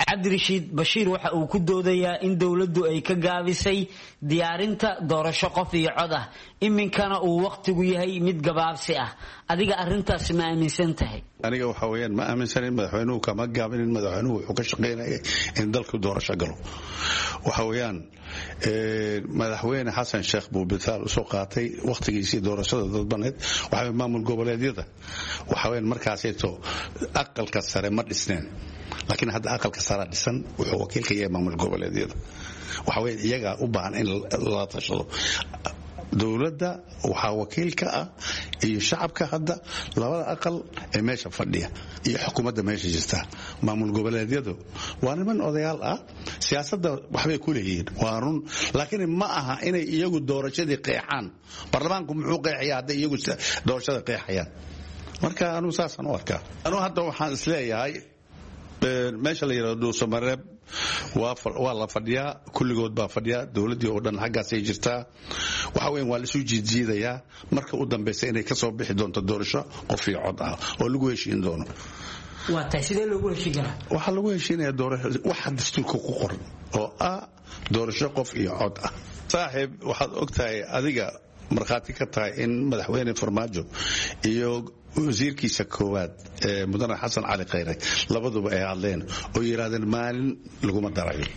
cabdirashiid bashiir waxa uu ku doodayaa in dowladdu ay ka gaabisay diyaarinta doorasho qof iyo cod ah iminkana uu waqtigu yahay mid gabaabsi ah adiga arrintaasi ma aaminsan tahay aniga waxa weeyaan ma aaminsanin madaxweynuhu kama gaabinin madaxweynuhu wuxuu ka shaqaynayay in dalku doorasho galo waxa weeyaan madaxweyne xasan sheekh buu bitaal u soo qaatay waqtigiisii doorashada dadbaneed waxa maamul goboleedyada waxa weeyaan markaasayto aqalka sare ma dhisneen laakiin hadda aqalka sare dhisan wuxuu wakiil ka yahay maamul goboleedyada waxa weeyaan iyaga u baahan in la tashado dowladda waxaa wakiil ka ah iyo shacabka hadda labada aqal ee meesha fadhiya iyo xukuumadda meesha jirta maamul goboleedyadu waa niman odayaal ah siyaasadda waxbay ku leeyihiin waa run laakiin ma aha inay iyagu doorashadii qeexaan baarlamaanku muxuu qeexayaa hadday iyagu doorashada qeexayaan marka anuu saasaan u arkaa anuu hadda waxaan isleeyahay meesha la yidhahdo dhuusamareeb waa la fadhiyaa kulligood baa fadhiyaa dowladdii oo dhan xaggaasay jirtaa waxa weyan waa laisuu jiidjiidayaa marka u dambaysa inay ka soo bixi doonto doorasho qof iyo cod ah oo lagu heshiin doono waa tahay sidee loogu heshiin karaa waxaa lagu heshiinayaa doorasho waxa dastuurka ku qoran oo ah doorasho qof iyo cod ah saaxiib waxaad ogtahay adiga markhaati ka tahay in madaxweyne farmaajo iyo wasiirkiisa koowaad mudane xasan cali khayre labaduba ay hadleen oo yidhaahdeen maalin laguma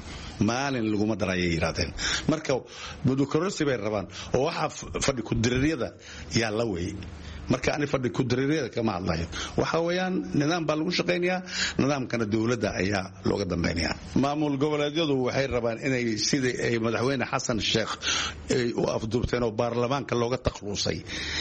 darayay yidhaahdeen marka mudukororsi bay rabaan oo waxaa fadhi ku-diriiryada yaa la weeyey marka ani fadhi ku-diriiryada kama hadlayo waxa weeyaan nidaam baa lagu shaqaynayaa nidaamkana dowladda ayaa looga dambaynayaa maamul goboleedyadu waxay rabaan inay sidii ay madaxweyne xasan sheekh ay u afduubteen oo baarlamaanka looga takhluusay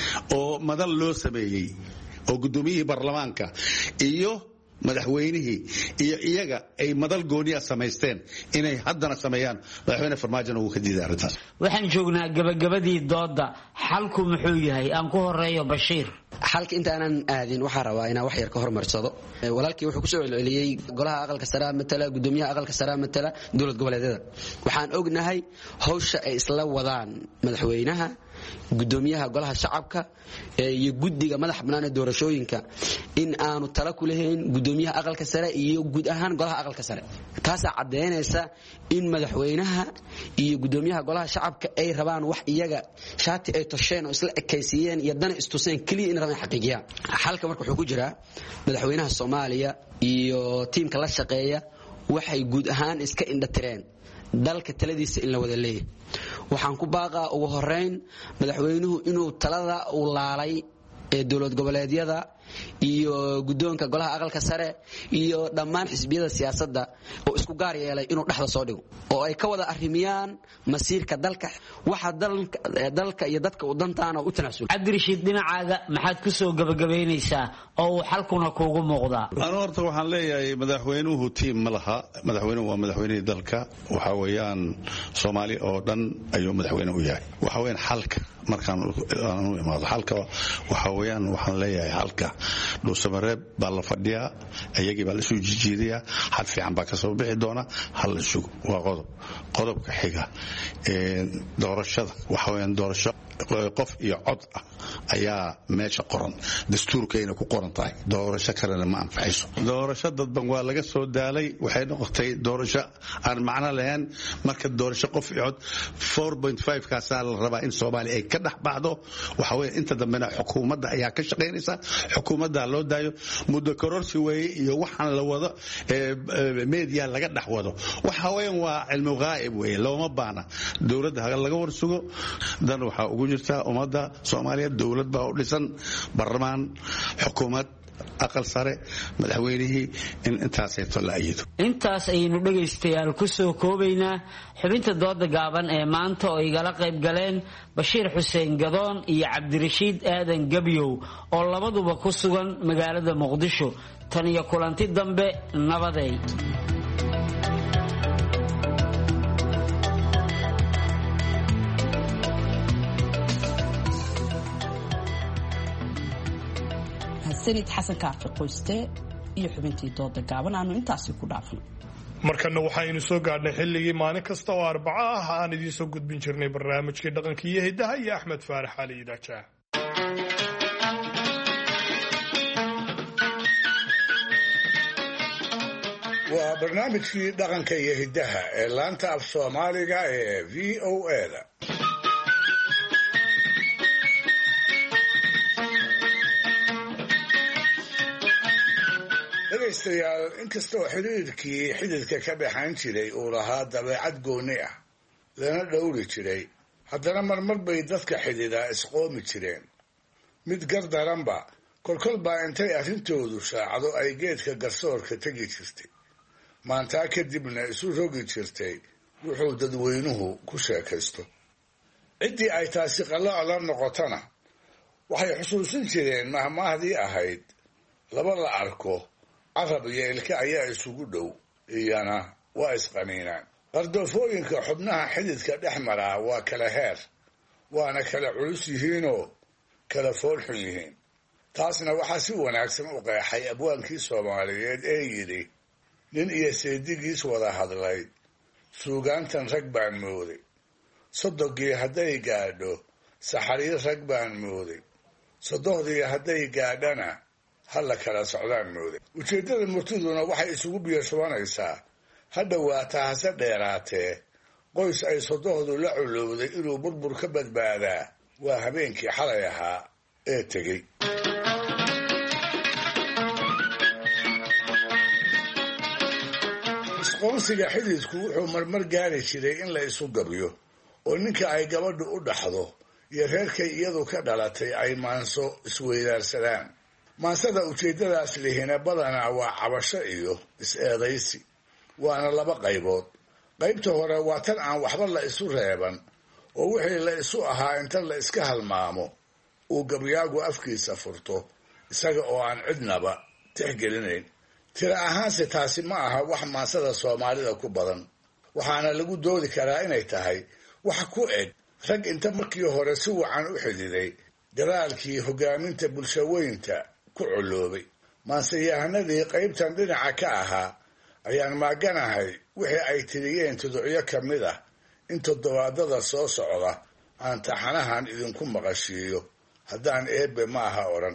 oo madal loo sameeyey oo gudoomiyihii baarlamaanka iyo madaxweynihii iyo iyaga ay madal gooniya samaysteen inay haddana sameeyaan madaxweyne farmaajona wuu ka diiday arrintaas waxaan joognaa gabagabadii dooda xalku muxuu yahay aan ku horeeyo bashiir xalka intaanan aadin waxaa rabaa inaan wax yar ka hormarsado walaalkii wuxuu kusoo celceliyey golaha aqalka sare matala gudoomiyaha aqalka sare matala dowlad goboleedyada waxaan ognahay hawsha ay isla wadaan madaxweynaha gudoomiyaha golaha shacabka iyo guddiga madax bannaan ee doorashooyinka in aanu tala ku lahayn gudoomiyaha aqalka sare iyo guud ahaan golaha aqalka sare taasaa caddaynaysa in madaxweynaha iyo gudoomiyaha golaha shacabka ay rabaan wax iyaga shaati ay tosheen oo isla ekaysiiyeen iyo dana istuseen keliya in rabaan xaqiijiyaan xalka marka wuxuu ku jiraa madaxweynaha Soomaaliya iyo tiimka la shaqeeya waxay guud ahaan iska indhatireen dalka taladiisa in la wada leeyahay waxaan ku baaqaa ugu horeyn madaxweynuhu inuu talada u laalay ee dowlad goboleedyada iyo gudoonka golaha aqalka sare iyo dhammaan xisbiyada siyaasadda oo isku gaar yeelay inuu dhaxda soo dhigo oo ay ka wada arrimiyaan masiirka dalka waxa dalka iyo dadka u dantaana u tanaasul cabdirashiid dhinacaaga maxaad ku soo gabagabaynaysaa oo uu xalkuna kuugu muuqdaa anuu horta waxaan leeyahay madaxweynuhu tiim ma laha madaxweynuhu waa madaxweynihii dalka waxa weeyaan Soomaali oo dhan ayuu madaxweyne u yahay waxa weeyaan xalka markaan aanu imaado xalka waxa weeyaan waxaan leeyahay xalka dhuusamareeb baa la fadhiyaa ayagii baa la soo jijiidayaa xal fiican baa ka soo bixi doona hal la sugo waa qodobka xiga doorashada waxa weeyaan doorasho qof iyo cod ah ayaa meesha qoran dastuurkeena ku qoran tahay doorasho kalena ma anfacayso doorasho dadban waa laga soo daalay waxay noqotay doorasho aan macno lahayn marka doorasho qof iyo cod 4.5 kaasaa la rabaa in Soomaaliya ay ka dhex baxdo waxa weeye inta dambena xukuumadda ayaa ka shaqaynaysa xukuumadda loo daayo muddo kororsi weeye iyo waxaan la wado media laga dhex wado waxa weeye waa cilmi ghaib weeye looma baana dowladda laga warsugo dan waxa ugu jirta ummadda Soomaaliya dowlad baa u dhisan baarlamaan xukuumad aqal sare madaxweynihii in intaasayto la ayido intaas ayaynu dhagaystayaal ku soo koobaynaa xubinta dooda gaaban ee maanta oo igala qayb galeen Bashiir Xuseen Gadoon iyo Cabdirashiid Aadan Gabyow oo labaduba ku sugan magaalada Muqdisho tan iyo kulanti dambe nabaday sanid xasan kaafi qoyste iyo xubintii dooda gaaban aanu intaasi ku dhaafno markana waxaynu soo gaadhnay xilligii maalin kasta oo Arbaco ah aan idiin soo gudbin jirnay barnaamijkii dhaqanka iyo hidaha iyo Axmed Faarax Ali Idaaja waa barnaamijkii dhaqanka iyo hiddaha ee laanta af soomaaliga ee v o a-da dhegaystayaal inkastoo xiriirkii xididka ka dhaxayn jiray uu lahaa dabeecad gooni ah lana dhowri jiray haddana marmar bay dadka xidhidaa isqoomi jireen mid gardaranba kolkol baa intay arrintoodu shaacdo ay geedka garsoorka tegi jirtay maantaa kadibna isu rogi jirtay wuxuu dadweynuhu ku sheekaysto ciddii ay taasi qalooc la noqotona waxay xusuusin jireen mahmaahdii ahayd laba la arko carab iyo ilka ayaa isugu dhow iyana waa isqaniinaan qardoofooyinka xubnaha xididka dhex maraa waa kala heer waana kala culus yihiinoo kala foolxun yihiin taasna waxaa si wanaagsan u qeexay abwaankii soomaaliyeed ee yidhi nin iyo seedigiis wada hadlay suugaantan rag baan mooday sodogii hadday gaadho saxariir rag baan mooday sodohdii hadday gaadhana ha la kala socdaan mooday ujeeddada murtiduna waxay isugu biyashubanaysaa ha dhowaataa hase dheeraatee qoys ay sodohdu la culowday inuu burbur ka badbaadaa waa habeenkii xalay ahaa ee tegey isqoonsiga xididku wuxuu marmar gaari jiray in la isu gabyo oo ninka ay gabadhu u dhaxdo iyo reerkay iyadu ka dhalatay ay maanso isweydaarsadaan maansada ujeeddadaas lihina badanaa waa cabasho iyo is-eedaysi waana laba qaybood qaybta hore waa tan aan waxba la isu reeban oo wixii la isu ahaa inta la iska halmaamo uu gabyaagu afkiisa furto isaga oo aan cidnaba tixgelinayn tira ahaanse taasi ma aha wax maansada soomaalida ku badan waxaana lagu doodi karaa inay tahay wax ku eg rag inta markii hore si wacan u xididay dadaalkii hogaaminta bulshaweynta ku coloobay maanseyahanadii qaybtan dhinaca ka ahaa ayaan maaganahay wixii ay tiriyeen tuducyo ka mid ah in toddobaadada soo socda aan taxanahan idinku maqashiiyo haddaan eebbe ma aha odhan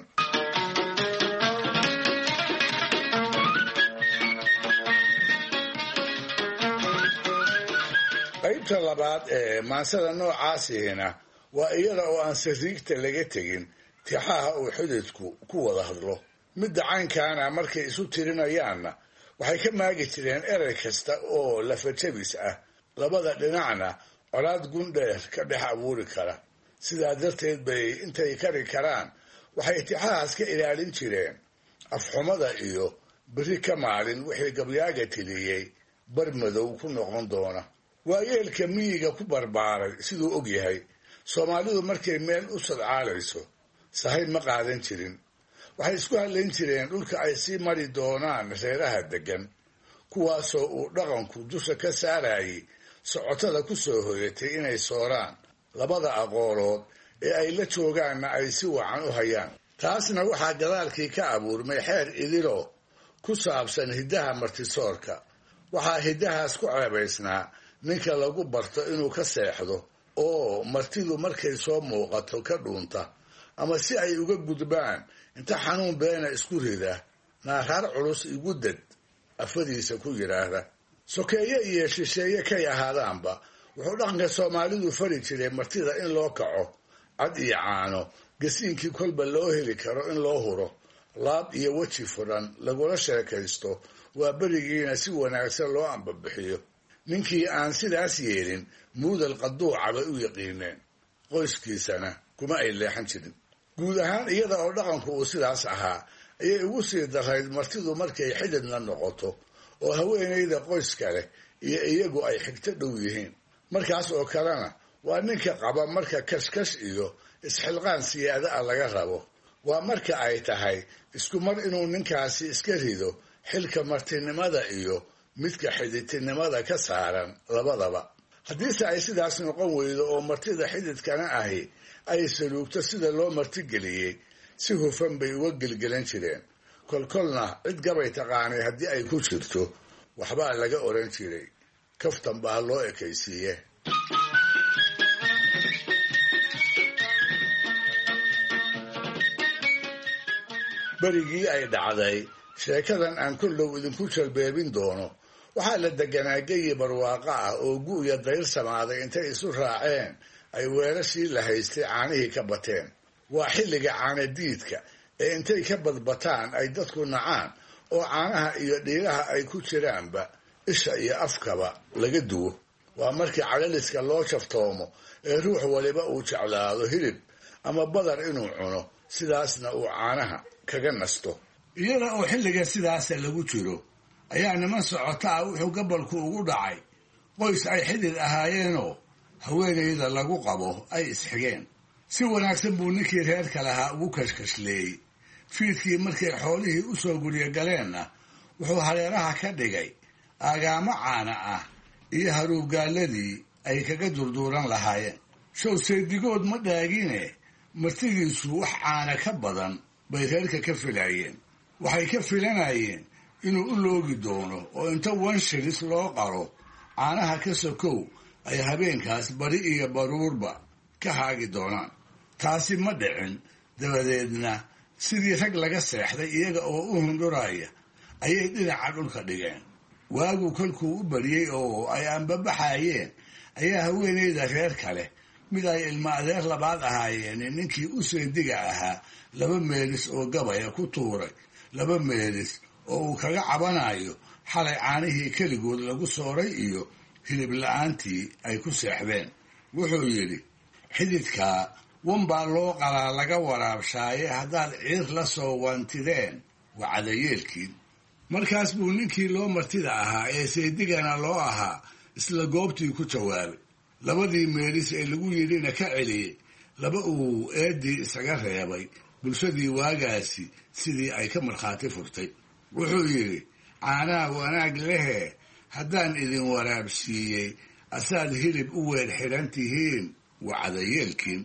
qaybta labaad ee maansada noocaasihina waa iyada oo aan sariigta laga tegin tixaha uu xididku ku wada hadlo midda caynkaana markay isu tirinayaanna waxay ka maagi jireen erey kasta oo lafajabis ah labada dhinacna colaad gundheer ka dhex abuuri kara sidaa darteed bay intay kari karaan waxay tixahaas ka ilaalin jireen afxumada iyo beri ka maalin wixii gabyaaga tiriyey bar madow ku noqon doona waayeelka miyiga ku barbaaray siduu og yahay soomaalidu markay meel u sadcaalayso sahay ma qaadan jirin waxay isku hadlayn jireen dhulka ay sii mari doonaan reeraha deggan kuwaasoo uu dhaqanku dusha ka saarayay socotada ku soo hoyatay inay sooraan labada aqoolood ee ay la joogaanna ay si wacan u hayaan taasna waxaa gadaalkii ka abuurmay xeer idiloo ku saabsan hiddaha martisoorka waxaa hiddahaas ku ceebaysnaa ninka lagu barto inuu ka seexdo oo martidu markay soo muuqato ka dhuunta ama si ay uga gudbaan inta xanuun beena isku rida naaraar culus igu dad afadiisa ku yidhaahda sokeeye iyo shisheeye kay ahaadaanba wuxuu dhaqanka soomaalidu fari jiray martida in loo kaco cad iyo caano gasiinkii kolba loo heli karo in loo huro laab iyo weji furan lagula sheekaysto waa berigiina si wanaagsan loo ambabixiyo ninkii aan sidaas yeelin muudal qaduuca bay u yaqiineen qoyskiisana kuma ay leexan jirin guud ahaan iyada oo dhaqanku uu sidaas ahaa ayay ugu sii darayd martidu markay xididna noqoto oo haweenayda qoyska leh iyo iyagu ay xigto dhow yihiin markaas oo kalena waa ninka qaba marka kashkash iyo isxilqaan siyaada ah laga rabo waa marka ay tahay isku mar inuu ninkaasi iska rido xilka martinimada iyo midka xididtinimada ka saaran labadaba haddiise ay sidaas noqon weydo oo martida xididkana ahi ay saluugto sida loo martigeliyey si hufan bay uga gelgelan jireen kolkolna cid gabay taqaanay haddii ay ku jirto waxbaa laga odhan jiray kaftan baa loo ekaysiiye berigii ay dhacday sheekadan aan kollow idinku jalbeebin doono waxaa la deganaa geyi barwaaqo ah oo gu'ya dayr samaaday intay isu raaceen ay weelashii la haystay caanihii ka bateen waa xilliga caanadiidka ee intay ka badbataan ay dadku nacaan oo caanaha iyo dhiiraha ay ku jiraanba isha iyo afkaba laga duwo waa markii calaliska loo jaftoomo ee ruux waliba uu jeclaado hilib ama badar inuu cuno sidaasna uu caanaha kaga nasto iyada oo xilliga sidaasa lagu jiro ayaa niman socota ah wuxuu gabalku ugu dhacay qoys ay xidid ahaayeenoo haweenayda lagu qabo ay isxigeen si wanaagsan buu ninkii reerka lahaa ugu kashkashleeyey fiidkii markay xoolihii u soo guryo galeenna wuxuu hareeraha ka dhigay aagaamo caana ah iyo haruugaalladii ay kaga durduuran lahaayeen show seedigood ma dhaagine martidiisu wax caana ka badan bay reerka ka filaayeen waxay ka filanayeen inuu u loogi doono oo inta wanshilis loo qaro caanaha ka sokow ay habeenkaas bari iyo baruurba ka haagi doonaan taasi ma dhicin dabadeedna sidii rag laga seexday iyaga oo u hundhuraya ayay dhinaca dhulka dhigeen waagu kolkuu u bariyey oo ay anbabaxayeen ayaa haweenayda reer kale mid ay ilma adeer labaad ahaayeen ninkii u seediga ahaa 2 meelis oo gabaya ku tuuray 2 meelis oo uu kaga cabanayo xalay caanihii keligood lagu sooray iyo hilib la'aantii ay ku seexdeen wuxuu yidhi xididkaa wanbaa loo qalaa laga waraabshaaye haddaad ciir la soo wantideen waa cadayeelkiin markaas buu ninkii loo martida ahaa ee seedigana loo ahaa isla goobtii ku jawaabay 2 meelis ee lagu yidhina ka celiyey 2 uu eeddii isaga reebay bulshadii waagaasi sidii ay ka markhaati furtay wuxuu yidhi caanaha wanaag lehe haddaan idin waraabsiiyey asaad hilib u weer xidhan tihiin waa cadayeelkiin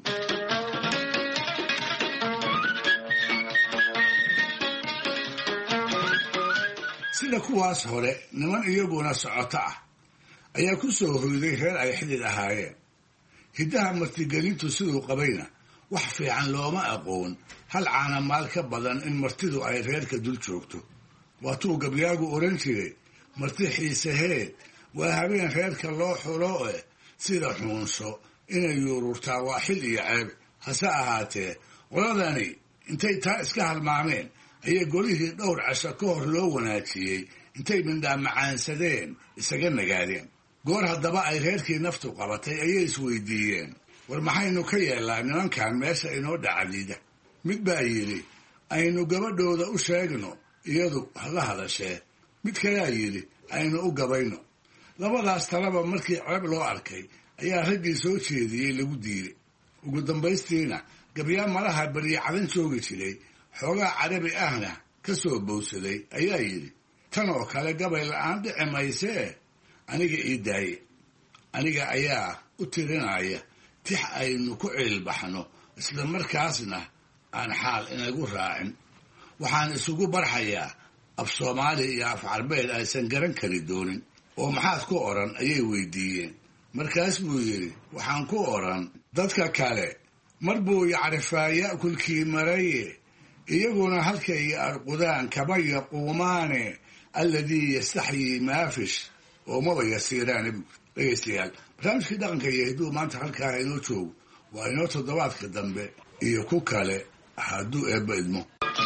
sida kuwaas hore niman iyaguna socoto ah ayaa ku soo hoyday reer ay xidid ahaayeen hiddaha martigelintu siduu qabayna wax fiican looma aqoon hal caana maal ka badan in martidu ay reerka dul joogto waatuu gabyaagu odhan jiray marti xiisaheed waa habeen reerka loo xulo eh sida xuunso inay yuururtaa waa xil iyo ceeb hase ahaatee qoladani intay taa iska halmaameen ayay golihii dhowr casho ka hor loo wanaajiyey intay mindhaa macaansadeen isaga nagaadeen goor haddaba ay reerkii naftu qabatay ayay isweydiiyeen war maxaynu ka yeellaa nimankan meesha inoo dhacdiida mid baa yidhi aynu gabadhooda u sheegno iyadu hala hadashee mid kalea yidhi aynu u gabayno labadaas talaba markii ceeb loo arkay ayaa raggii soo jeediyey lagu diiday ugu dambaystiina gabyaa malaha barya cadan joogi jiray xoogaa carabi ahna ka soo bowsaday ayaa yidhi tan oo kale gabay la'aan dhici maysee aniga ii daaye aniga ayaa u tirinaya tix aynu ku ciilbaxno isla markaasna aan xaal inagu raacin waxaan isugu barxayaa af soomaali iyo af carbeed aysan garan kari doonin oo maxaad ku odhan ayay weydiiyeen markaas buu yidhi waxaan ku odhan dadka kale mar buu yacrifaa ya'kulkii maraye iyaguna halkay arqudaan kama yaquumaane alladii yastaxyii maafish oo maba yasiiraane dhegaystayaal barnaamijkii dhaqanka iyo hidduu maanta halkaa inoo joogo waa inoo toddobaadka dambe iyo ku kale hadduu eebba idmo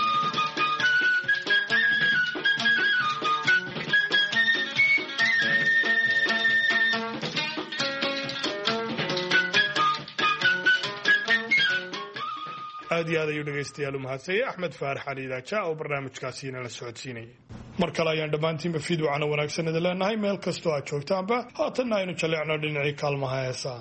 aad iyo aad ayuu dhegaystayaal u mahadsanyay axmed faarax cali idaaja oo barnaamijkaasiina la socodsiinayay mar kale ayaan dhammaantiinba fiidwacana wanaagsan idin leenahay meel kastoo aad joogtaanba haatanna aynu jalleecno dhinacii kaalmaha heesaa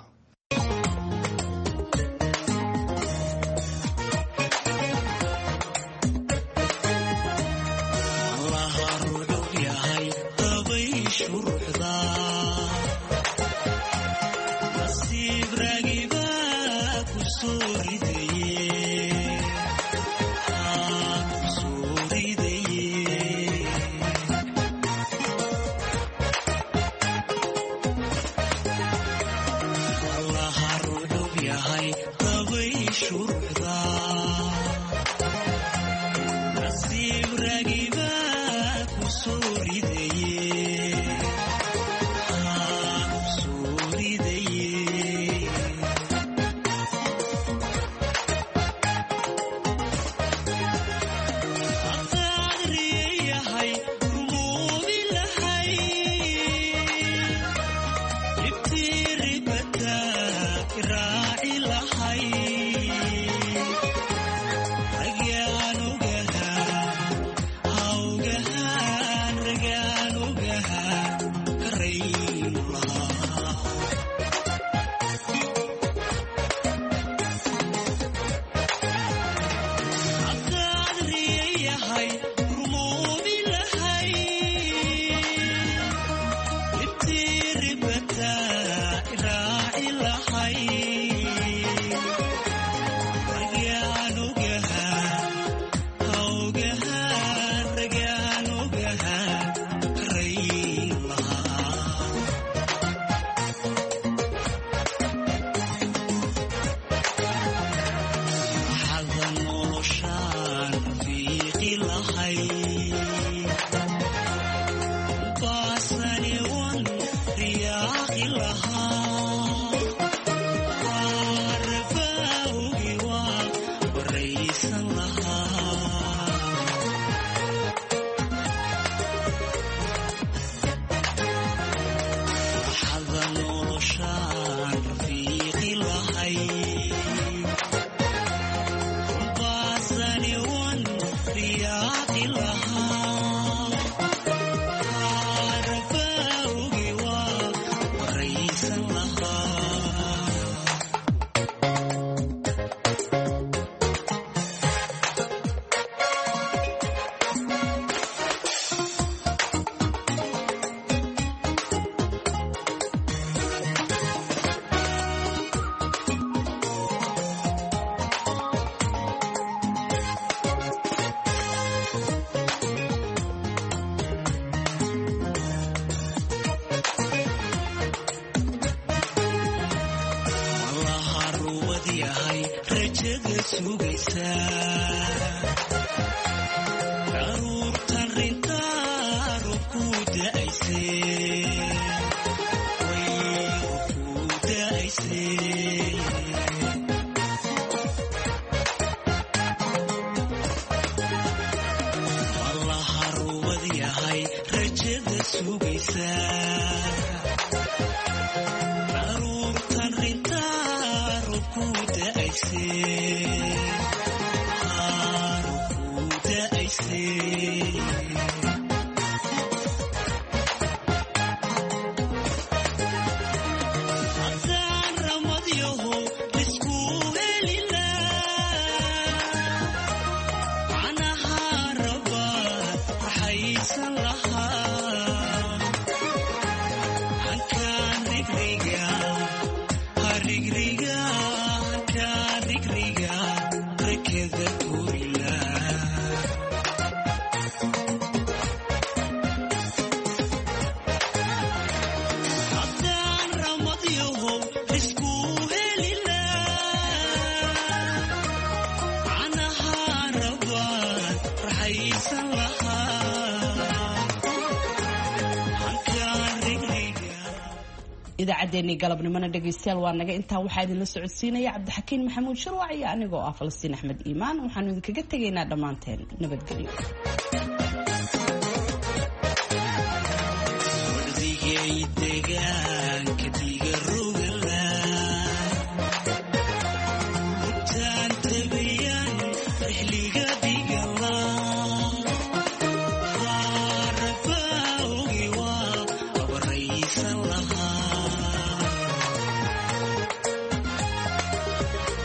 idaacaddeenii galabnimona dhegaystayaal waa naga intaa waxaa idinla socodsiinaya cabdixakiin maxamuud sharwac iyo anigoo ah falastiin axmed iimaan waxaanu idinkaga tegaynaa dhammaanteen nabadgelyo.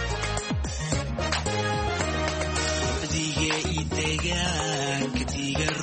deegaanka tiiga